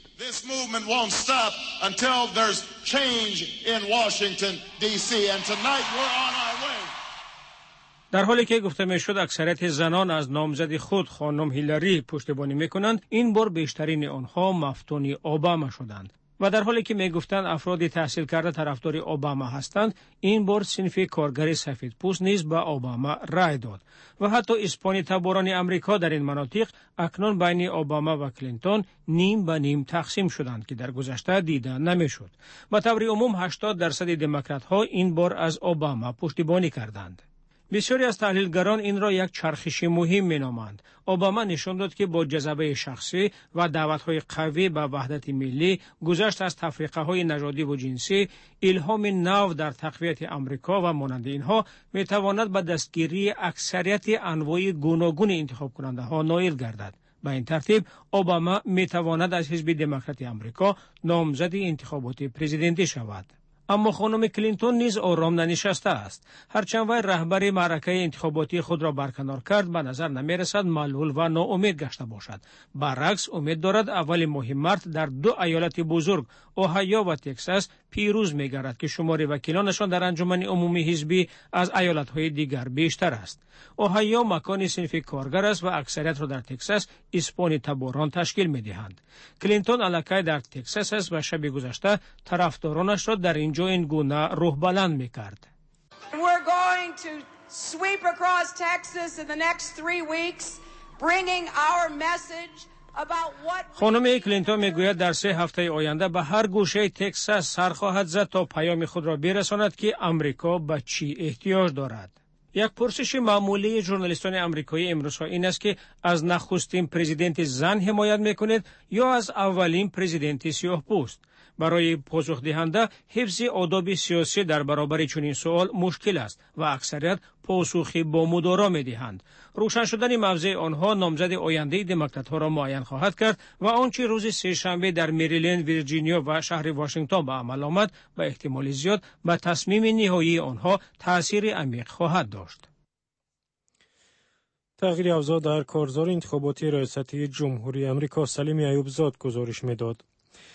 در حالی که گفته میشد اکثریت زنان از نامزد خود خانم هیلاری پشتیبانی میکنند، این بار بیشترین آنها مفتون اوباما شدند. و در حالی که میگفتند افراد تحصیل کرده طرفدار اوباما هستند، این بار صنف کارگر سفیدپوست نیز به اوباما رای داد و حتی اسپانی تباران امریکا در این مناطق اکنون بین اوباما و کلینتون نیم به نیم تقسیم شدند که در گذشته دیده نمیشد. به طور عموم هشتاد درصد دموکرات ها این بار از اوباما پشتیبانی کردند. بسیاری از تحلیلگران این را یک چرخش مهم می‌نامند. اوباما نشان داد که با جذبه شخصی و دعوت‌های قوی به وحدت ملی، گذشت از تفرقه‌های نژادی و جنسی، الهام نو در تقویت آمریکا و مانند اینها می‌تواند به دستگیری اکثریت انواع گوناگون انتخاب کننده‌ها نائل گردد. به این ترتیب اوباما می‌تواند از حزب دموکرات آمریکا نامزد انتخابات پرزیدنتی شود. اما خانم کلینتون نیز آرام ننشسته است. هرچند وی رهبری معرکه انتخاباتی خود را برکنار کرد، به نظر نمی‌رسد معلول و ناامید گشته باشد. برعکس امید دارد اول ماه مارت در دو ایالت بزرگ اوهایو و تگزاس پیروز می‌گردد که شمار وکیلانشان در انجمن عمومی حزبی از ایالت‌های دیگر بیشتر است. اوهایو مکان صنف کارگر است و اکثریت را در تگزاس اسپانی تباران تشکیل می‌دهند. کلینتون الکی در تگزاس است و شب گذشته طرفدارانش را در اینجا این گونه روح بلند می‌کرد. We're going to sweep across Texas in the next three weeks, bringing our message about what خانم کلینتون میگوید در سه هفته آینده به هر گوشه تگزاس سر خواهد زد تا پیام خود را برساند که امریکا به چی احتیاج دارد. یک پرسش معمولی ژورنالیستان آمریکایی امروزها این است که از نخستین پرزیدنت زن حمایت میکنید یا از اولین پرزیدنت سیاه‌پوست؟ برای پاسخ دهنده حفظ آداب سیاسی در برابر چنین سوال مشکل است و اکثریت پاسخی با مدارا می‌دهند. روشن شدن موضع آنها نامزد آینده دموکرات‌ها را معین خواهد کرد و آنچه روز سه شنبه در مریلند، ویرجینیا و شهر واشنگتن به عمل آمد به احتمال زیاد به تصمیم نهایی آنها تأثیر عمیق خواهد داشت. تغییر اوضاع در کارزار انتخاباتی ریاستی جمهوری آمریکا سلیم ایوبزاد گزارش می‌داد.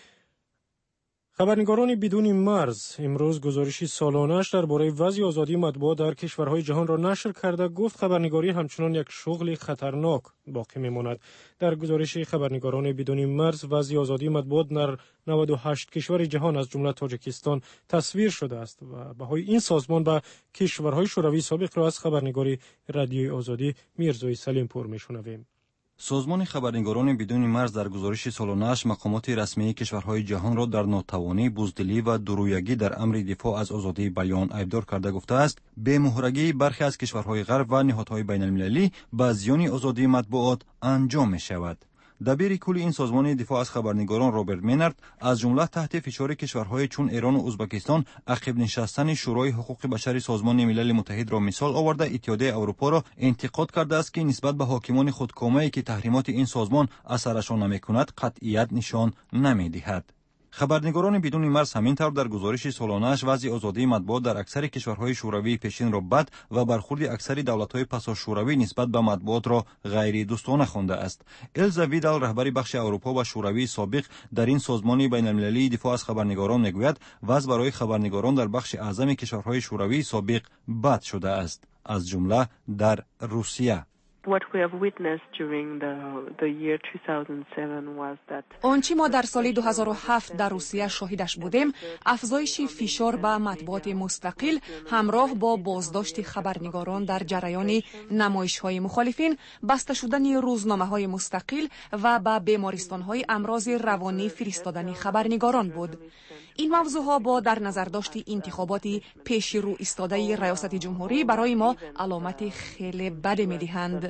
خبرنگاران بدون مرز امروز گزارشی سالانه‌اش درباره وضع آزادی مطبوعات در کشورهای جهان را نشر کرده گفت خبرنگاری همچنان یک شغل خطرناک باقی می‌ماند. در گزارش خبرنگاران بدون مرز وضع آزادی مطبوعات در نود و هشت کشور جهان از جمله تاجیکستان تصویر شده است و بهای این سازمان به کشورهای شوروی سابق را از خبرنگاری رادیوی آزادی میرزای سلیم پور می‌شنویم. سازمان خبرنگاران بدون مرز در گزارش سالانه‌اش مقامات رسمی کشورهای جهان را در ناتوانی، بزدلی و درویگی در امر دفاع از آزادی بیان ایبدار کرده گفته است به مهرگی برخی از کشورهای غرب و نهادهای بین‌المللی به زیان آزادی مطبوعات انجام می شود. دبیر کل این سازمان دفاع از خبرنگاران رابرت مینارد از جمله تحت فشار کشورهای چون ایران و ازبکستان عقب نشستن شورای حقوق بشر سازمان ملل متحد را مثال آورده اتحادیه اروپا را انتقاد کرده است که نسبت به حاکمان خودکامه‌ای که تحریمات این سازمان اثرشان نمی‌کند قطعیت نشان نمی‌دهد. خبرنگاران بدون مرز همین طور در گزارش سالانه‌اش وضع آزادی مطبوعات در اکثر کشورهای شوروی پیشین را بد و برخورد اکثر دولت‌های پسا شوروی نسبت به مطبوعات را غیر دوستانه خوانده است. الزا ویدال رهبر بخش اروپا و شوروی سابق در این سازمان بین‌المللی دفاع از خبرنگاران میگوید وضع برای خبرنگاران در بخش اعظم کشورهای شوروی سابق بد شده است، از جمله در روسیه. What we have witnessed during the, the year two thousand seven was that آنچه ما در سال دو هزار و هفت در روسیه شاهدش بودیم افزایش فشار به مطبوعات مستقل همراه با بازداشت خبرنگاران در جریان نمایش‌های مخالفین، بسته شدن روزنامه‌های مستقل و به بیمارستان‌های امراض روانی فرستادن خبرنگاران بود. این موضوعها با در نظر داشت انتخابات پیش رو ایستاده ریاست جمهوری برای ما علامت خیلی بد می‌دهند.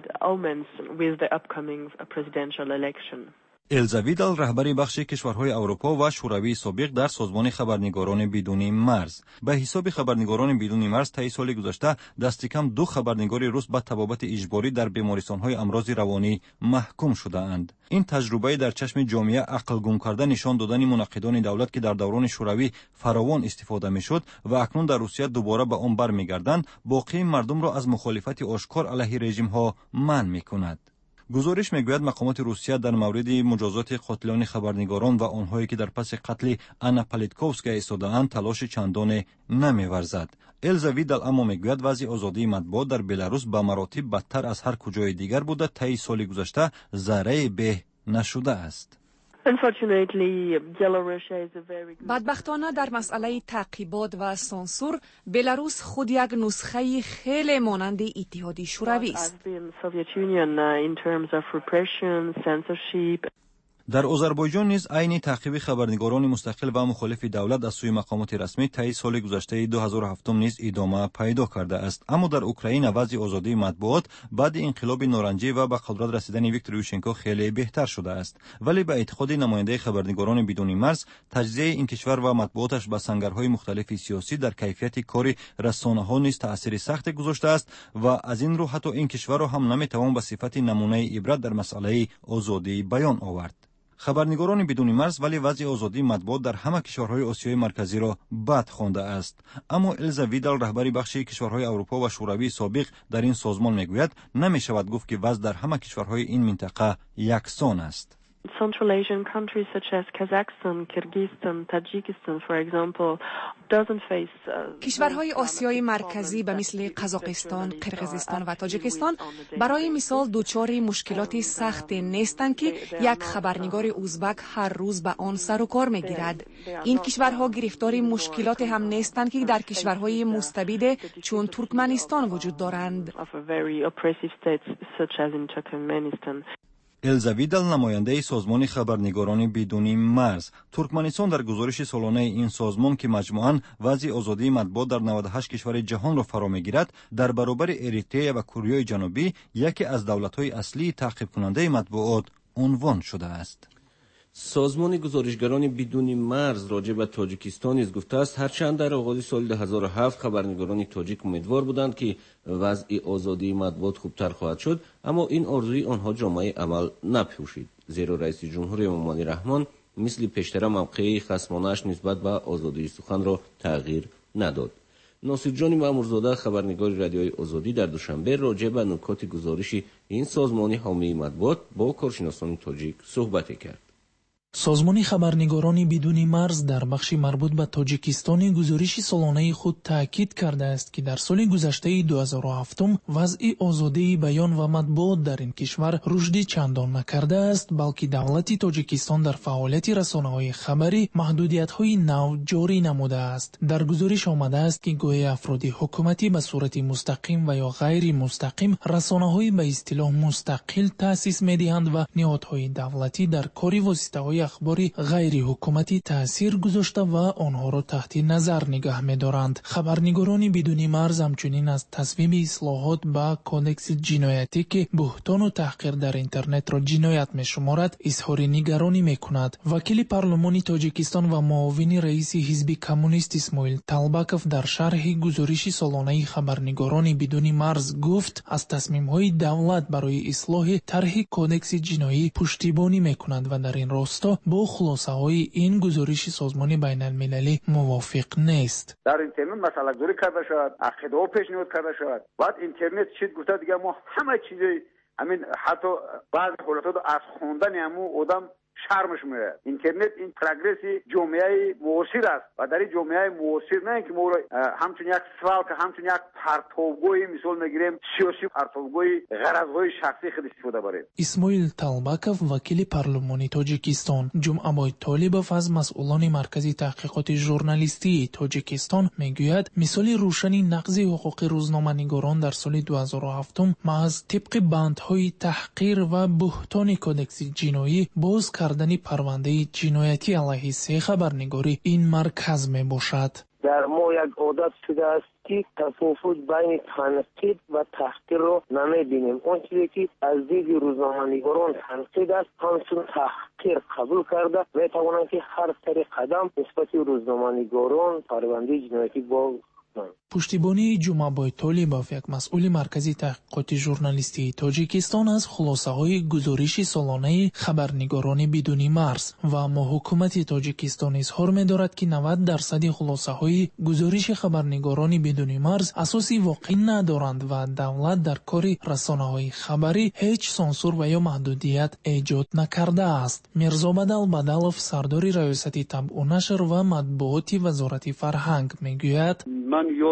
الزا ویدال رهبر بخش کشورهای اروپا و شوروی سابق در سازمان خبرنگاران بدون مرز به حساب خبرنگاران بدون مرز طی سال گذشته دست کم دو خبرنگار روس به تبابت اجباری در بیمارستان‌های امراض روانی محکوم شده اند. این تجربه در چشم جامعه عقل گم کرده نشان دادن منقدان دولت که در دوران شوروی فراوان استفاده میشد و اکنون در روسیه دوباره به آن برمیگردند باقی مردم را از مخالفت آشکار علیه رژیم ها منع میکند. گزارش میگوید مقامات روسیه در مورد مجازات قاتلان خبرنگاران و آنهایی که در پس قتل آنا پالیتکوفسکا ایستاده‌اند تلاش چندان نمی‌ورزد. الزا ویدال اما میگوید وضع آزادی مطبوعات در بلاروس به مراتب بدتر از هر کجای دیگر بوده طی سال گذشته ذره به نشده است. بدبختانه در مسئله تعقیبات و سانسور بلاروس خود یک نسخه خیلی مانند اتحادیه شوروی است. در آذربایجان نیز عین تعقیب خبرنگاران مستقل و مخالف دولت از سوی مقامات رسمی طی سال گذشته دو هزار و هفت نیز ادامه پیدا کرده است. اما در اوکراین وضع آزادی مطبوعات بعد انقلاب نارنجی و به قدرت رسیدن ویکتور یوشنکو خیلی بهتر شده است. ولی به اعتقاد نماینده خبرنگاران بدون مرز، تجزیه این کشور و مطبوعاتش به سنگرهای مختلف سیاسی در کیفیت کار رسانه‌ها نیز تأثیر سخت گذاشته است و از این رو حتی این کشور را هم نمیتوان به صفت نمونه عبرت در مسئله آزادی بیان آورد. خبرنگاران بدون مرز ولی وضع آزادی مطبوعات در همه کشورهای آسیای مرکزی را بد خوانده است. اما الزا ویدال، رهبر بخش کشورهای اروپا و شوروی سابق در این سازمان، میگوید نمی شود گفت که وضع در همه کشورهای این منطقه یکسان است. Central Asian countries such as Kazakhstan, Kyrgyzstan, Tajikistan, for example, doesn't face کشورهای آسیای مرکزی به مثل قزاقستان، قرقیزستان و تاجیکستان برای مثال دچار مشکلات سخت نیستند که یک خبرنگار ازبک هر روز به آن سر و کار میگیرد. این کشورها گرفتار مشکلات هم نیستند که در کشورهای مستبد چون ترکمنستان وجود دارند. الزا ویدال، نماینده سازمان خبرنگاران بدون مرز، ترکمنستان در گزارش سالانه این سازمان که مجموعاً وضع آزادی مطبوعات در نود و هشت کشور جهان را فرا میگیرد، در برابر اریتره و کره جنوبی یکی از دولت‌های اصلی تعقیب کننده مطبوعات عنوان شده است. سازمان گزارشگران بدون مرز راجع به تاجیکستان نیز گفته است هرچند در آغاز سال دو هزار و هفت خبرنگاران تاجیک امیدوار بودند که وضع آزادی مطبوعات خوبتر خواهد شد، اما این آرزوی آنها جامعه عمل نپوشید، زیرا رئیس جمهور امامی رحمان مثل پیشتر موقع خصمانه‌اش نسبت به آزادی سخن را تغییر نداد. ناصر جان مامورزاده، خبرنگار رادیوی آزادی، در دوشنبه راجع به نکات گزارش این سازمان حامی مطبوعات با کارشناسان تاجیک صحبت کرد. سازمان خبرنگاران بدون مرز در بخش مربوط به تاجیکستان گزارش سالانه خود تاکید کرده است که در سال گذشته دو هزار و هفت وضع آزادی بیان و مطبوعات در این کشور رشد چندان نکرده است، بلکه دولت تاجیکستان در فعالیت رسانه‌های خبری محدودیت‌های نو جاری نموده است. در گزارش آمده است که گویا افراد حکومتی به صورت مستقیم و یا غیر مستقیم رسانه‌های به اصطلاح مستقل تأسیس می‌دهند و نهادهای دولتی در کار واسطه‌های اخباری غیر حکومتی تأثیر گذاشته و آنها را تحت نظر نگاه می‌دارند. خبرنگاران بدون مرز همچنین از تصویب اصلاحات با کودکس جنایتی که بهتان و تحقیر در اینترنت را جنایت می‌شمارد اظهار نگرانی می‌کند. وکیل پارلمان تاجیکستان و معاون رئیس حزب کمونیست اسماعیل طالبکوف در شرح گزارش سالانه خبرنگاران بدون مرز گفت از تصمیم‌های دولت برای اصلاح طرح کودکس جنایی پشتیبانی می‌کند و در این راستا با خلاصه های این گزارش سازمان بین المللی موافق نیست. در اینترنت مسئله گذاری کرده شود، عقیده ها پیشنهاد کرده شود. بعد اینترنت چیز گفته دیگه ما همه چیزی همین حتی بعض حالات از خوندن همو آدم شرمش میاد. اینترنت این پروگرسی جامعه معاصر است و در این جامعه معاصر نه که ما را همچون یک سوال که همچون یک پرتوگوی مثال میگیریم سیاسی پرتوگوی غرضهای شخصی خود استفاده بریم. اسماعیل طالبکوف وکیل پارلمانی تاجیکستان جمعه با طالبوف از مسئولان مرکز تحقیقات ژورنالیستی تاجیکستان میگوید مثال روشنی نقض حقوق روزنامه‌نگاران در سال دو هزار و هفت محض طبق بندهای تحقیر و بهتان کودکس جنایی باز کردن پرونده جنایتی علیه سه خبرنگاری این مرکز می باشد. در ما یک عادت شده است که تفاوت بین تنقید و تحقیر را نمی‌بینیم. اون چیزی که از دید روزنامه‌نگاران تنقید است همچون تحقیر قبول کرده می‌توانند که هر سری قدم نسبت روزنامه‌نگاران پرونده جنایتی با پشتیبانی جمعه طالبوف یک مسئول مرکزی تحقیقات ژورنالیستی تاجیکستان از خلاصه های گزارش سالانه خبرنگاران بدون مرز و حکومت تاجیکستان اظهار می‌دارد که نود درصد خلاصه های گزارش خبرنگاران بدون مرز اساسی واقعی ندارند و دولت در کار رسانه‌های خبری هیچ سانسور و یا محدودیت ایجاد نکرده است. میرزا بدل بدلوف، سردار ریاست طبع و نشر و مطبوعات وزارت فرهنگ میگوید من یاد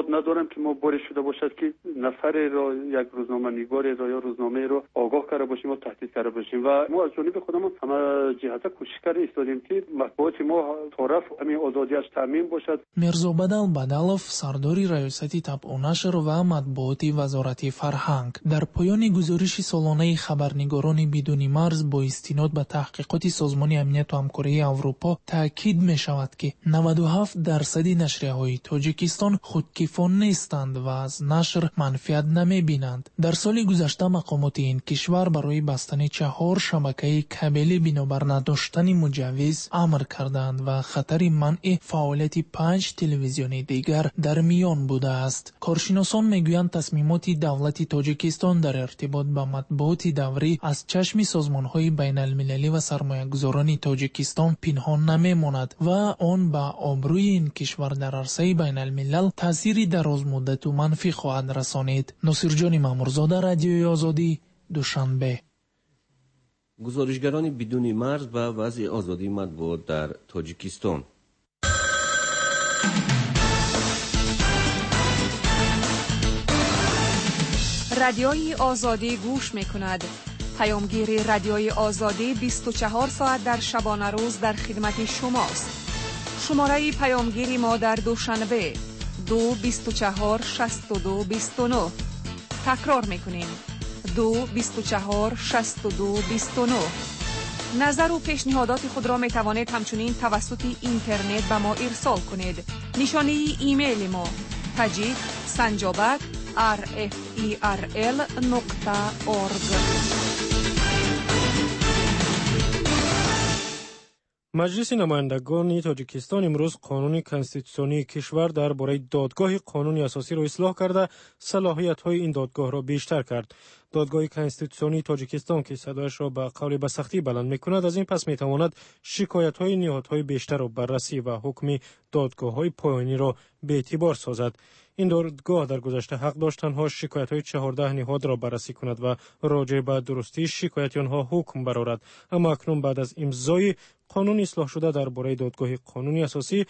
ندارم که ما باری شده باشد که نفر را یک روزنامه نگاری را یا روزنامه را آگاه کرده باشیم و تهدید کرده باشیم و ما از جانب خودمون همه جهت کوشش کرده ایستادیم که مطبوعات ما طرف همین آزادیش تامین باشد. میرزا بدل بدلов سرداری ریاستی طبع و نشر و مطبوعاتی وزارت فرهنگ در پایان گزارش سالانه خبرنگاران بدون مرز با استناد به تحقیقات سازمان امنیت و همکاری اروپا تاکید می شود که نود و هفت درصد نشریه‌های تاجیکستان خودکفان نیستند و از نشر منفعت نمی بینند. در سال گذشته مقامات این کشور برای بستن چهار شبکه کابلی بنابر نداشتن مجوز امر کردند و خطر منع فعالیت پنج تلویزیون دیگر در میان بوده است. کارشناسان میگویند تصمیمات دولت تاجیکستان در ارتباط با مطبوعات دوری از چشم سازمان‌های بین المللی و سرمایه‌گذاران تاجیکستان پنهان نمی‌ماند و آن به آبروی این کشور در عرصه بین الملل تأثیری درازمدت و منفی خواهد رسانید. ناصرجان مامورزاده، رادیوی آزادی، دوشنبه. گزارشگران بدون مرز و وضع آزادی مطبوعات در تاجیکستان. رادیوی آزادی گوش می‌کند. پیامگیر رادیوی آزادی بیست و چهار ساعت در شبانه روز در خدمت شماست. شماره پیامگیری ما در دوشنبه دو بیست و چهار شصت و دو بیست و نه. تکرار می‌کنیم دو بیست و چهار شصت و دو بیست و نه. نظر و پیشنهادات خود را می توانید همچنین توسط اینترنت به ما ارسال کنید. نشانی ایمیل ما تاجیک سنجابک آر اف ای آر ال نقطه اورگ. مجلس نمایندگان تاجیکستان امروز قانون کنستیتوسیونی کشور درباره دادگاه قانونی اساسی را اصلاح کرده صلاحیت‌های این دادگاه را بیشتر کرد. دادگاه کنستیتوسیونی تاجیکستان که صدایش را به قول به سختی بلند می‌کند از این پس می‌تواند شکایت‌های نهادهای بیشتر را بررسی و حکم دادگاه‌های پایانی را به اعتبار سازد. این دادگاه در گذشته حق داشت تنها شکایت‌های چهارده نهاد را بررسی کند و راجع به درستی شکایت آنها حکم برآورد. اما اکنون بعد از امضای قانون اصلاح شده درباره دادگاه قانونی اساسی،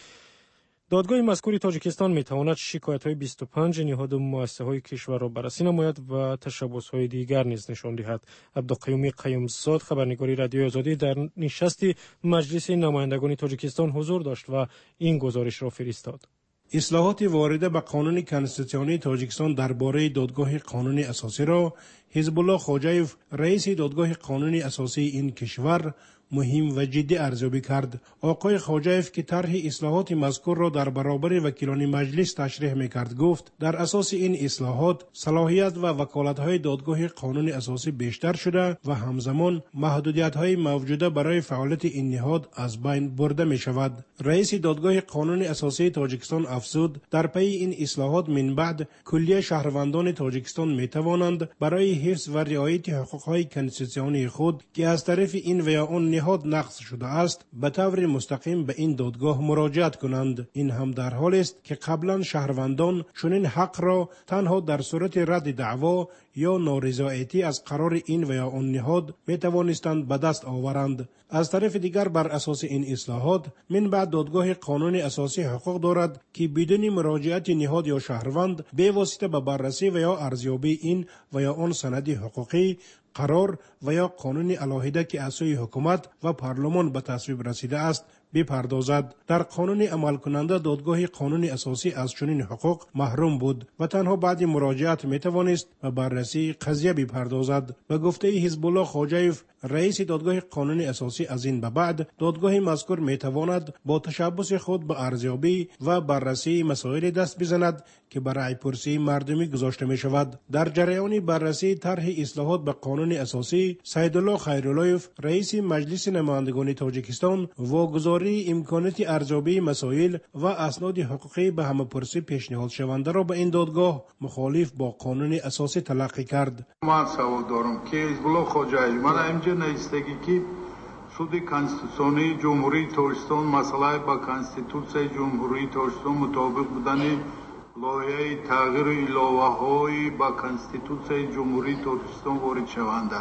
دادگاه مذکور تاجیکستان می‌تواند شکایت‌های بیست و پنج نهاد و مؤسسه‌های کشور را بررسی نماید و تشبس‌های دیگر نیز نشان دهد. عبدالقیوم قیومزاد، خبرنگار رادیوی آزادی، در نشست مجلس نمایندگان تاجیکستان حضور داشت و این گزارش را فرستاد. اصلاحات وارده به قانون کنستیتوسیونی تاجیکستان درباره دادگاه قانونی اساسی را حزب الله خواجایف، رئیس دادگاه قانونی اساسی این کشور، مهم و جدی ارزیابی کرد. آقای خواجایف که طرح اصلاحات مذکور را در برابر وکیلان مجلس تشریح می‌کرد گفت در اساس این اصلاحات صلاحیت و وکالت‌های دادگاه قانونی اساسی بیشتر شده و همزمان محدودیت‌های موجوده برای فعالیت این نهاد از بین برده می‌شود. رئیس دادگاه قانونی اساسی تاجیکستان افزود در پی این اصلاحات من بعد کلیه شهروندان تاجیکستان می‌توانند برای حفظ و رعایت حقوق‌های کنستیتوسیونی خود که از طرف این و یا آن نهاد نقض شده است به طور مستقیم به این دادگاه مراجعت کنند. این هم در حال است که قبلا شهروندان چنین حق را تنها در صورت رد دعوا یا نارضایتی از قرار این و یا آن نهاد می توانستند به دست آورند. از طرف دیگر بر اساس این اصلاحات من بعد دادگاه قانونی اساسی حقوق دارد که بدون مراجعت نهاد یا شهروند به واسطه به بررسی و یا ارزیابی این و یا آن سند حقوقی، قرار و یا قانون علاهده که از سوی حکومت و پارلمان به تصویب رسیده است بپردازد. در قانون عمل کننده دادگاه قانونی اساسی از چنین حقوق محروم بود و تنها بعد مراجعت می توانست و بررسی قضیه بپردازد. به گفته حزب الله خواجایف، رئیس دادگاه قانونی اساسی، از این به بعد دادگاه مذکور می تواند با تشبس خود به ارزیابی و بررسی مسائل دست بزند که برای پرسی مردمی گذاشته می شود. در جریان بررسی طرح اصلاحات به قانون اساسی، سیدالله خیراللهیف، رئیس مجلس نمایندگان تاجیکستان، واگذاری امکانات ارزیابی مسائل و اسناد حقوقی به همه پرسی پیشنهاد شونده را به این دادگاه مخالف با قانون اساسی تلقی کرد. من سوال دارم که حزب الله خواجایف من اینجا نیستگی که سود کنستیتوسیونی جمهوری تاجیکستان مسئله با کنستیتوسیون جمهوری تاجیکستان مطابق بودن لایحه تغییر الهه‌های با کنستیتوسیون جمهوری تاجیکستان وارد شوند.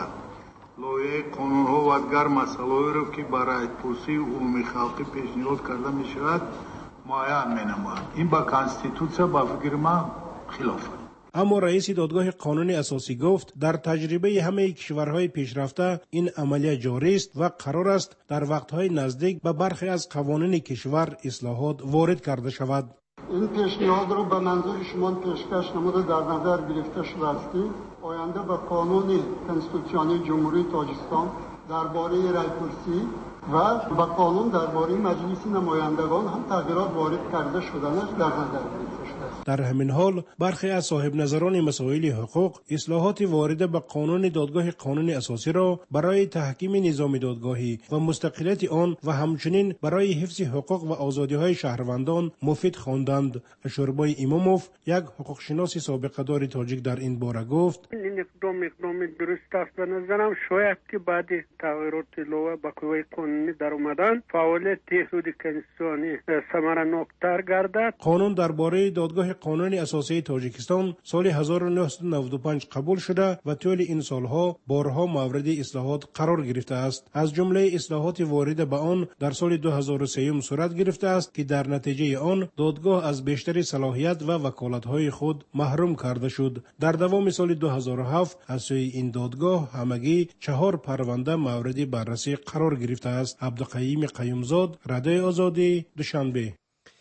لایحه قانون‌ها و دیگر مسائلی را که برای پرسی عمومی خلقی پیشنهاد کرده می‌شود معین می‌نماید. این با کانستیتوسیا با فکر ما خلافه. اما رئیس دادگاه قانون اساسی گفت در تجربه همه کشورهای پیشرفته این عملیه جاری است و قرار است در وقتهای نزدیک به برخی از قوانین کشور اصلاحات وارد کرده شود. این پیشنهاد را به منظور شما پیشکش نموده در نظر گرفته شده است که آینده به قانون کنستیتوسیونی جمهوری تاجیکستان درباره رایپرسی و به قانون درباره مجلس نمایندگان هم تغییرات وارد کرده شدنش در نظر گرفته شده است. در همین حال برخی از صاحب نظران مسائل حقوق اصلاحات وارد به قانون دادگاه قانون اساسی را برای تحکیم نظام دادگاهی و مستقلیت آن و همچنین برای حفظ حقوق و آزادی‌های شهروندان مفید خواندند. اشوربای اماموف، یک حقوق شناس سابقه دار تاجیک، در این باره گفت: این اقدام اقدام درست است به نظرم. شاید که بعد تغییرات لوح به قوه قانونی در اومدن فعالیت حدود کنستیتوسیونی ثمره‌ناک‌تر گردد. قانون درباره دادگاه قانون اساسی تاجیکستان سال هزار و نهصد و نود و پنج قبول شده و طول این سالها بارها مورد اصلاحات قرار گرفته است. از جمله اصلاحات وارد به آن در سال دو هزار و سه صورت گرفته است که در نتیجه آن دادگاه از بیشتر صلاحیت و وکالت‌های خود محروم کرده شد. در دوام سال دو هزار و هفت از سوی این دادگاه همگی چهار پرونده مورد بررسی قرار گرفته است. عبدالقیوم قیومزاد، رادیوی آزادی، دوشنبه.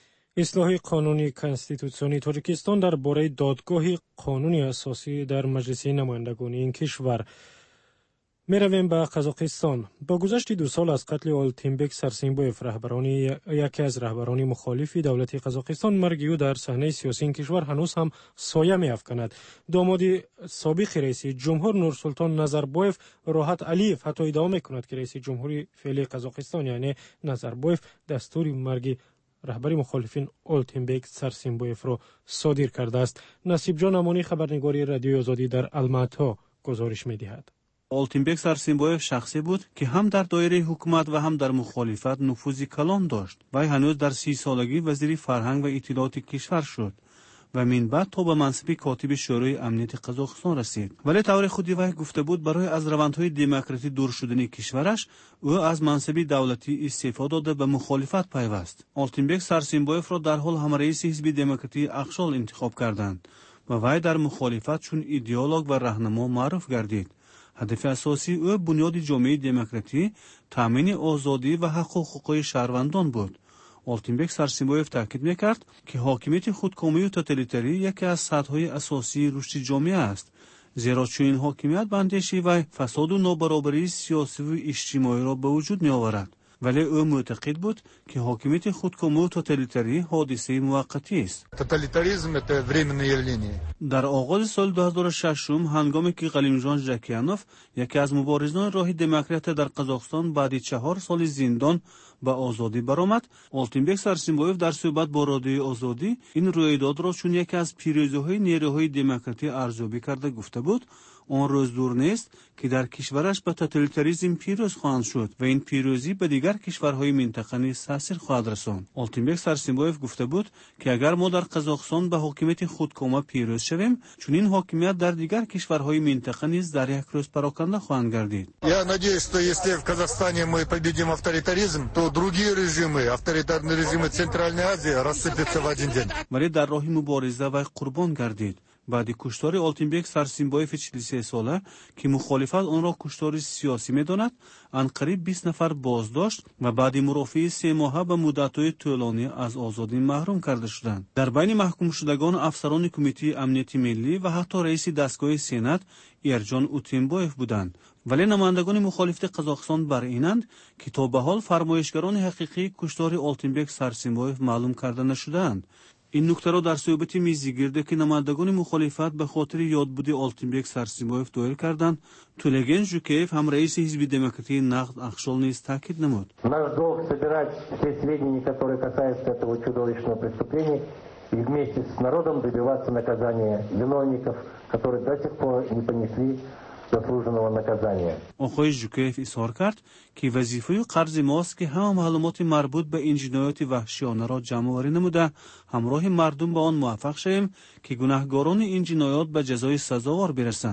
اصلاح قانونی کنستیتوسیونی تاجیکستان درباره دادگاه قانونی اساسی در مجلس نمایندگان این کشور. میرویم به قزاقستان. با گذشت دو سال از قتل آلتینبک سرسیمبویف، رهبرانی یکی از رهبران مخالف دولت قزاقستان، مرگ او در صحنه سیاسی این کشور هنوز هم سایه می‌افکند. داماد سابق رئیس جمهور نورسلطان نظربایف، راحت علیف، حتی ادعا می‌کند که رئیس جمهوری فعلی قزاقستان یعنی نظربایف دستور مرگ رهبری مخالفین آلتینبک سرسیمبویف را صادر کرده است. نصیب جان امانی، خبرنگاری رادیوی آزادی در الماتی گزارش می‌دهد. آلتینبک سرسیمبویف شخصی بود که هم در دایره حکومت و هم در مخالفت نفوذی کلان داشت. وی هنوز در سی سالگی وزیر فرهنگ و اطلاعات کشور شد و من بعد تا به منصب کاتب شورای امنیت قزاقستان رسید. ولی طور خودی وی گفته بود برای از روندهای دموکراسی دور شدن کشورش او از منصب دولتی استعفا داده به مخالفت پیوست. آلتینبک سرسیمبویف را در حال هم رئیس حزب دموکراتی اقشال انتخاب کردند و وی در مخالفت چون ایدئولوگ و راهنما معروف گردید. هدف اساسی او بنیاد جامعه دموکراتی، تامین آزادی و حق و حقوق شهروندان بود. آلتینبک سرسیمبویف تاکید میکرد که حاکمیت خودکامه و توتالیتری یکی از سطح‌های اساسی رشد جامعه است، زیرا چنین حاکمیت به اندیشه و فساد و نابرابری سیاسی و اجتماعی را به وجود میآورد. ولی او معتقد بود که حاکمیت خودکامه و توتالیتری حادثه موقتی است. توتالیتاریسم это временное явление. در آغاز سال دو هزار و شش هنگامی که غلیمجان ژاکیانوف، یکی از مبارزان راه دموکراسی در قزاقستان، بعد چهار سال زندان به آزادی برآمد، آلتینبک سرسیمبویف در صحبت با رادیوی آزادی این رویداد را چون یکی از پیروزی‌های نیروهای دموکراتی ارزیابی کرده گفته بود آن روز دور نیست که در کشورش به توتالیتاریسم پیروز خواهند شد و این پیروزی به دیگر کشورهای منطقه نیز تاثیر خواهد رساند. آلتینبک سرسیمبویف گفته بود که اگر ما در قزاقستان به حاکمیت خودکامه پیروز شویم، چون این حاکمیت در دیگر کشورهای منطقه نیز در یک روز پراکنده خواهند گردید. Я надеюсь, что если в Казахстане мы победим авторитаризм, то другие режимы, авторитарные режимы Центральной Азии рассыпятся в один день. ولی در راه مبارزه و قربان گردید. بعد کشتار آلتینبک سرسیمبویف چهل و سه ساله که مخالفت آن را کشتار سیاسی می‌داند، عنقریب بیست نفر بازداشت و بعد مرافعه سه ماهه به مدت‌های طولانی از آزادی محروم کرده شدند. در بین محکوم شدگان افسران کمیته امنیت ملی و حتی رئیس دستگاه سنات ایرجان اوتینبویف بودند. ولی نمایندگان مخالف قزاقستان بر اینند که تا به حال فرمایشگران حقیقی کشتار آلتینبک سرسیمبویف معلوم کرده نشده‌اند. این نکته را در صحبت میزگرده که نمایندگان مخالفت به خاطر یادبود آلتینبک سرسیمبویف دایر کردند، تولگن ژوکیف هم رئیس حزب دموکراتی نقد اقشال نیز تاکید نمود. Наш долг собирать все сведения, которые касаются этого чудовищного преступления, и вместе с народом добиваться наказания виновников, которые до сих пор не понесли заслуженного наказания. آقای ژوکیف اظهار کرد که وظیفه قرض ماست که همه معلومات مربوط به این جنایات وحشیانه را جمع آوری نموده همراه مردم به آن موفق شویم که گناهکاران این جنایات به جزای سزاوار برسند.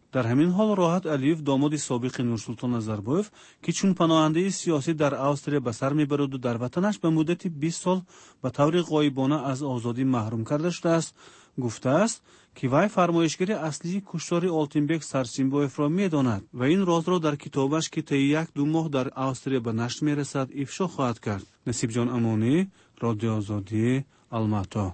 در همین حال راحت علیف داماد سابق نورسلطان نظربایف که چون پناهنده سیاسی در استرالیا به سر میبرد و در وطنش به مدت بیست سال به طور غایبانه از آزادی محروم کرده شده است، گفته است که وی فرمایشگر اصلی کشتار آلتینبک سرسیمبایف را میداند و این راز را در کتابش که طی یک دو ماه در استرالیا به نشر میرسد افشا خواهد کرد. نصیب جان امانی، رادیو آزادی، الماتا.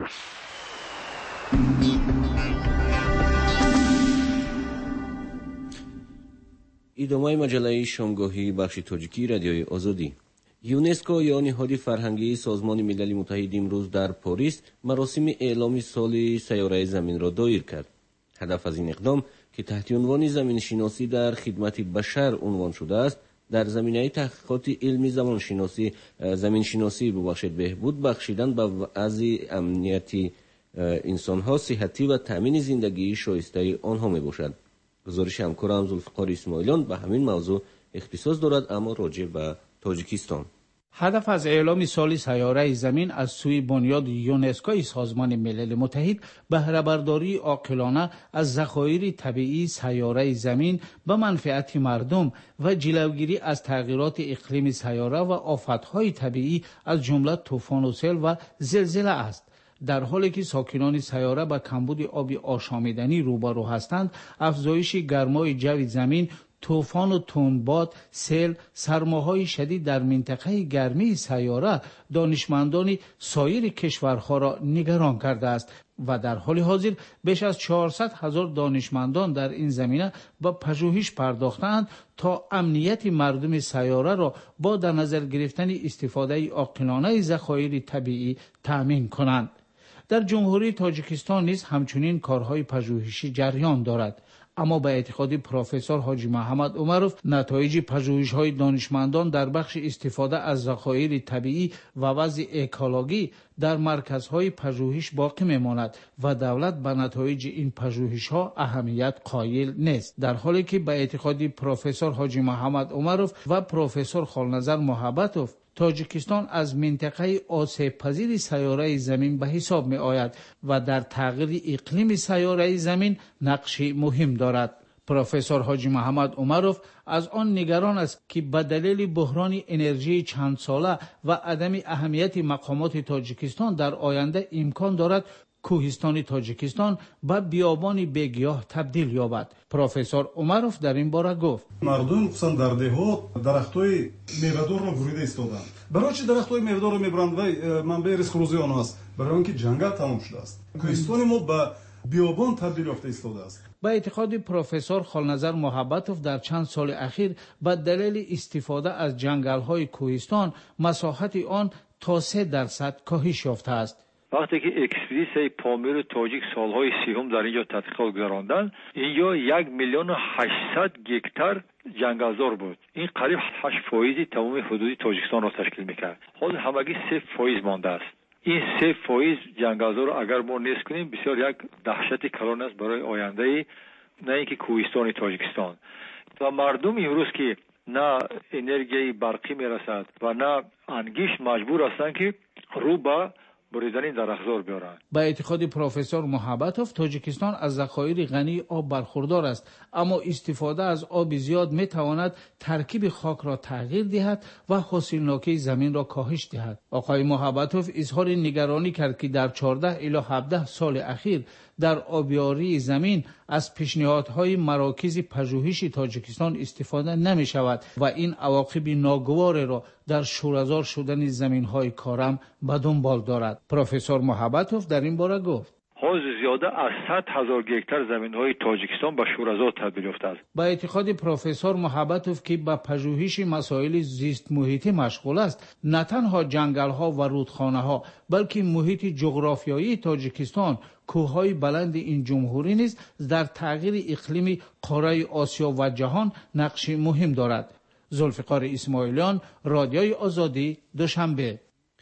ادامه مجله شامگاهی بخش تاجیکی رادیوی آزادی. یونسکو یا نهاد فرهنگی سازمان ملل متحد امروز در پاریس مراسم اعلام سال سیاره زمین را دایر کرد. هدف از این اقدام که تحت عنوان زمین شناسی در خدمت بشر عنوان شده است، در زمینه تحقیقات علمی زمان شناسی زمین شناسی ببخشید بهبود بخشیدن به وضع امنیتی انسان‌ها، صحتی و تامین زندگی شایسته آنها میباشد. گزارش همکارم ذوالفقار اسماعیلیان به همین موضوع اختصاص دارد، اما راجع به تاجیکستان. هدف از اعلام سال سیاره زمین از سوی بنیاد یونسکو سازمان ملل متحد بهره برداری عاقلانه از ذخایر طبیعی سیاره زمین به منفعت مردم و جلوگیری از تغییرات اقلیم سیاره و آفت‌های طبیعی از جمله طوفان و سیل و زلزله است. در حالی که ساکنان سیاره با کمبود آب آشامیدنی روبرو هستند، افزایش گرمای جو زمین، طوفان و تندباد، سیل، سرماهای شدید در منطقه گرمی سیاره دانشمندان سایر کشورها را نگران کرده است و در حال حاضر بیش از چهارصد هزار دانشمندان در این زمینه به پژوهش پرداختند تا امنیت مردم سیاره را با در نظر گرفتن استفاده عاقلانه ذخایر طبیعی تأمین کنند. در جمهوری تاجیکستان نیز همچنین کارهای پژوهشی جریان دارد، اما به اعتقاد پروفسور حاجی محمد عمروف نتایج پژوهش‌های دانشمندان در بخش استفاده از ذخایر طبیعی و وضع اکولوژی در مرکزهای پژوهش باقی میماند و دولت به نتایج این پژوهش‌ها اهمیت قائل نیست، در حالی که به اعتقاد پروفسور حاجی محمد عمروف و پروفسور خالنظر محبتوف تاجیکستان از منطقه آسیب پذیر سیاره زمین به حساب می آید و در تغییر اقلیم سیاره زمین نقش مهم دارد. پروفسور حاجی محمد عمروف از آن نگران است که به دلیل بحران انرژی چند ساله و عدم اهمیت مقامات تاجیکستان در آینده امکان دارد کوهستان تاجیکستان به بیابان بیگیاه تبدیل یابد. پروفسور عمروف در این باره گفت: مردم خصوصا در دهات درختای میوه‌دار را بریده ایستادند. برای چی درختای میوه‌دار را میبرند؟ و منبع ریسک روزی آنها است. برای اینکه جنگل تمام شده است. کوهستان ما به بیابان تبدیل یافته ایستاده است. با اعتقاد پروفسور خالنظر محبتوف در چند سال اخیر به دلیل استفاده از جنگل‌های کوهستان مساحت آن تا سه درصد کاهش یافته است. وقتی که اکسپدیسیون پامیر تاجیک سالهای سیوم در اینجا تحقیقات گذراندند، اینجا یک میلیون و هشتصد گکتار جنگلزار بود. این قریب هشت فیصد تمام حدود تاجیکستان را تشکیل میکرد. حالا همگی سه فیصد مانده است. این سه فیصد جنگلزار را اگر ما نیست کنیم بسیار یک دهشت کلان است برای آینده نه اینکه کوهستان تاجیکستان. و مردم امروز که نه انرژی برقی میرسد و نه انگیش مجبور هستند که رو به بریدن درختزار بیارند. با اعتقاد پروفسور محبتوف تاجیکستان از ذخایر غنی آب برخوردار است، اما استفاده از آب زیاد می تواند ترکیب خاک را تغییر دهد و حاصلناکی زمین را کاهش دهد. آقای محبتوف اظهار نگرانی کرد که در چهارده الی هفده سال اخیر در آبیاری زمین از پیشنهادهای مراکز پژوهش تاجیکستان استفاده نمی شود و این عواقب ناگوار را در شوره‌زار شدن زمین‌های کارم به دنبال دارد. پروفسور محبتوف در این باره گفت: حاضر زیاده از صد هزار گکتار زمین‌های تاجیکستان به شوره‌زار تبدیل یافته است. با اعتقاد پروفسور محبتوف که به پژوهش مسائل زیست محیطی مشغول است، نه تنها جنگل‌ها و رودخانه‌ها بلکه محیط جغرافیایی تاجیکستان، کوههای بلند این جمهوری نیز در تغییر اقلیم قاره آسیا و جهان نقش مهم دارد. ذوالفقار اسماعیلیان، رادیوی آزادی، دوشنبه.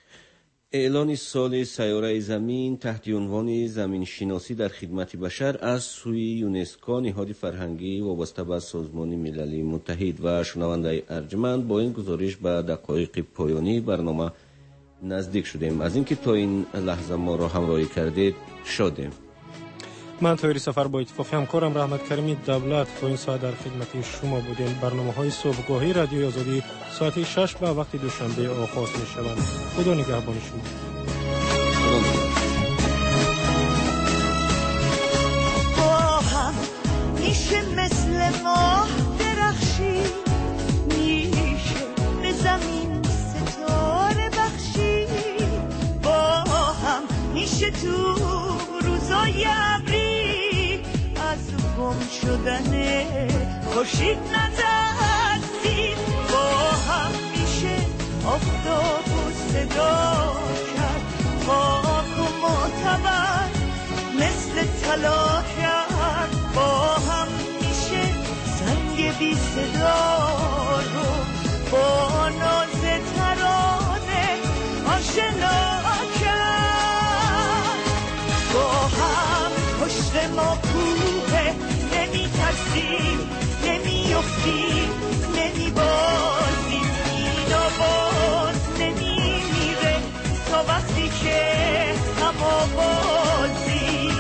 اعلان سال سیاره زمین تحت عنوان زمین شناسی در خدمت بشر از سوی یونسکو نهاد فرهنگی وابسته به سازمان ملل متحد و شنونده ارجمند با این گزارش به دقایق پایانی برنامه نزدیک شدیم. از اینکه تا این لحظه ما را همراهی کردید شادیم. من طاهری سفر با اتفاق همکارم رحمت کریمی دولت تا این ساعت در خدمت شما بودیم. برنامه‌های صبحگاهی رادیو آزادی ساعت شش به وقت دوشنبه آغاز می‌شوند. خدا نگهبان شما. با هم میشه مثل ماه درخشی، میشه به زمین ستاره بخشی، با هم میشه تو روزای ابری از گم شدن خورشید نترسیم، با هم میشه آفتاب و صدا کرد، خاک و معتبر مثل طلا کرد، با هم میشه سنگ بی صدا رو با ناز ترانه آشنا کرد، با هم پشت ما کوه، نمی ترسیم نمی افتیم نمی بازیم، این آواز نمی میره تا وقتی که هم آوازیم.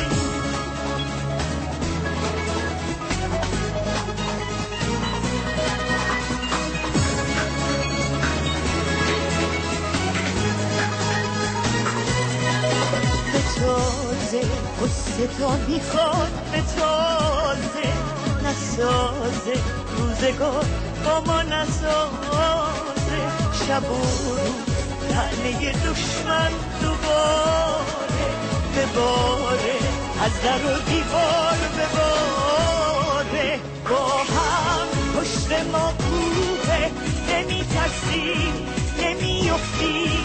به تازه قصه تا میخواد، به تازه نسازه روزگار با ما نسازه، شب و روز تنه دشمن دوباره بباره، از در و دیوار بباره، با هم پشت ما کوه، نمی ترسیم نمی افتیم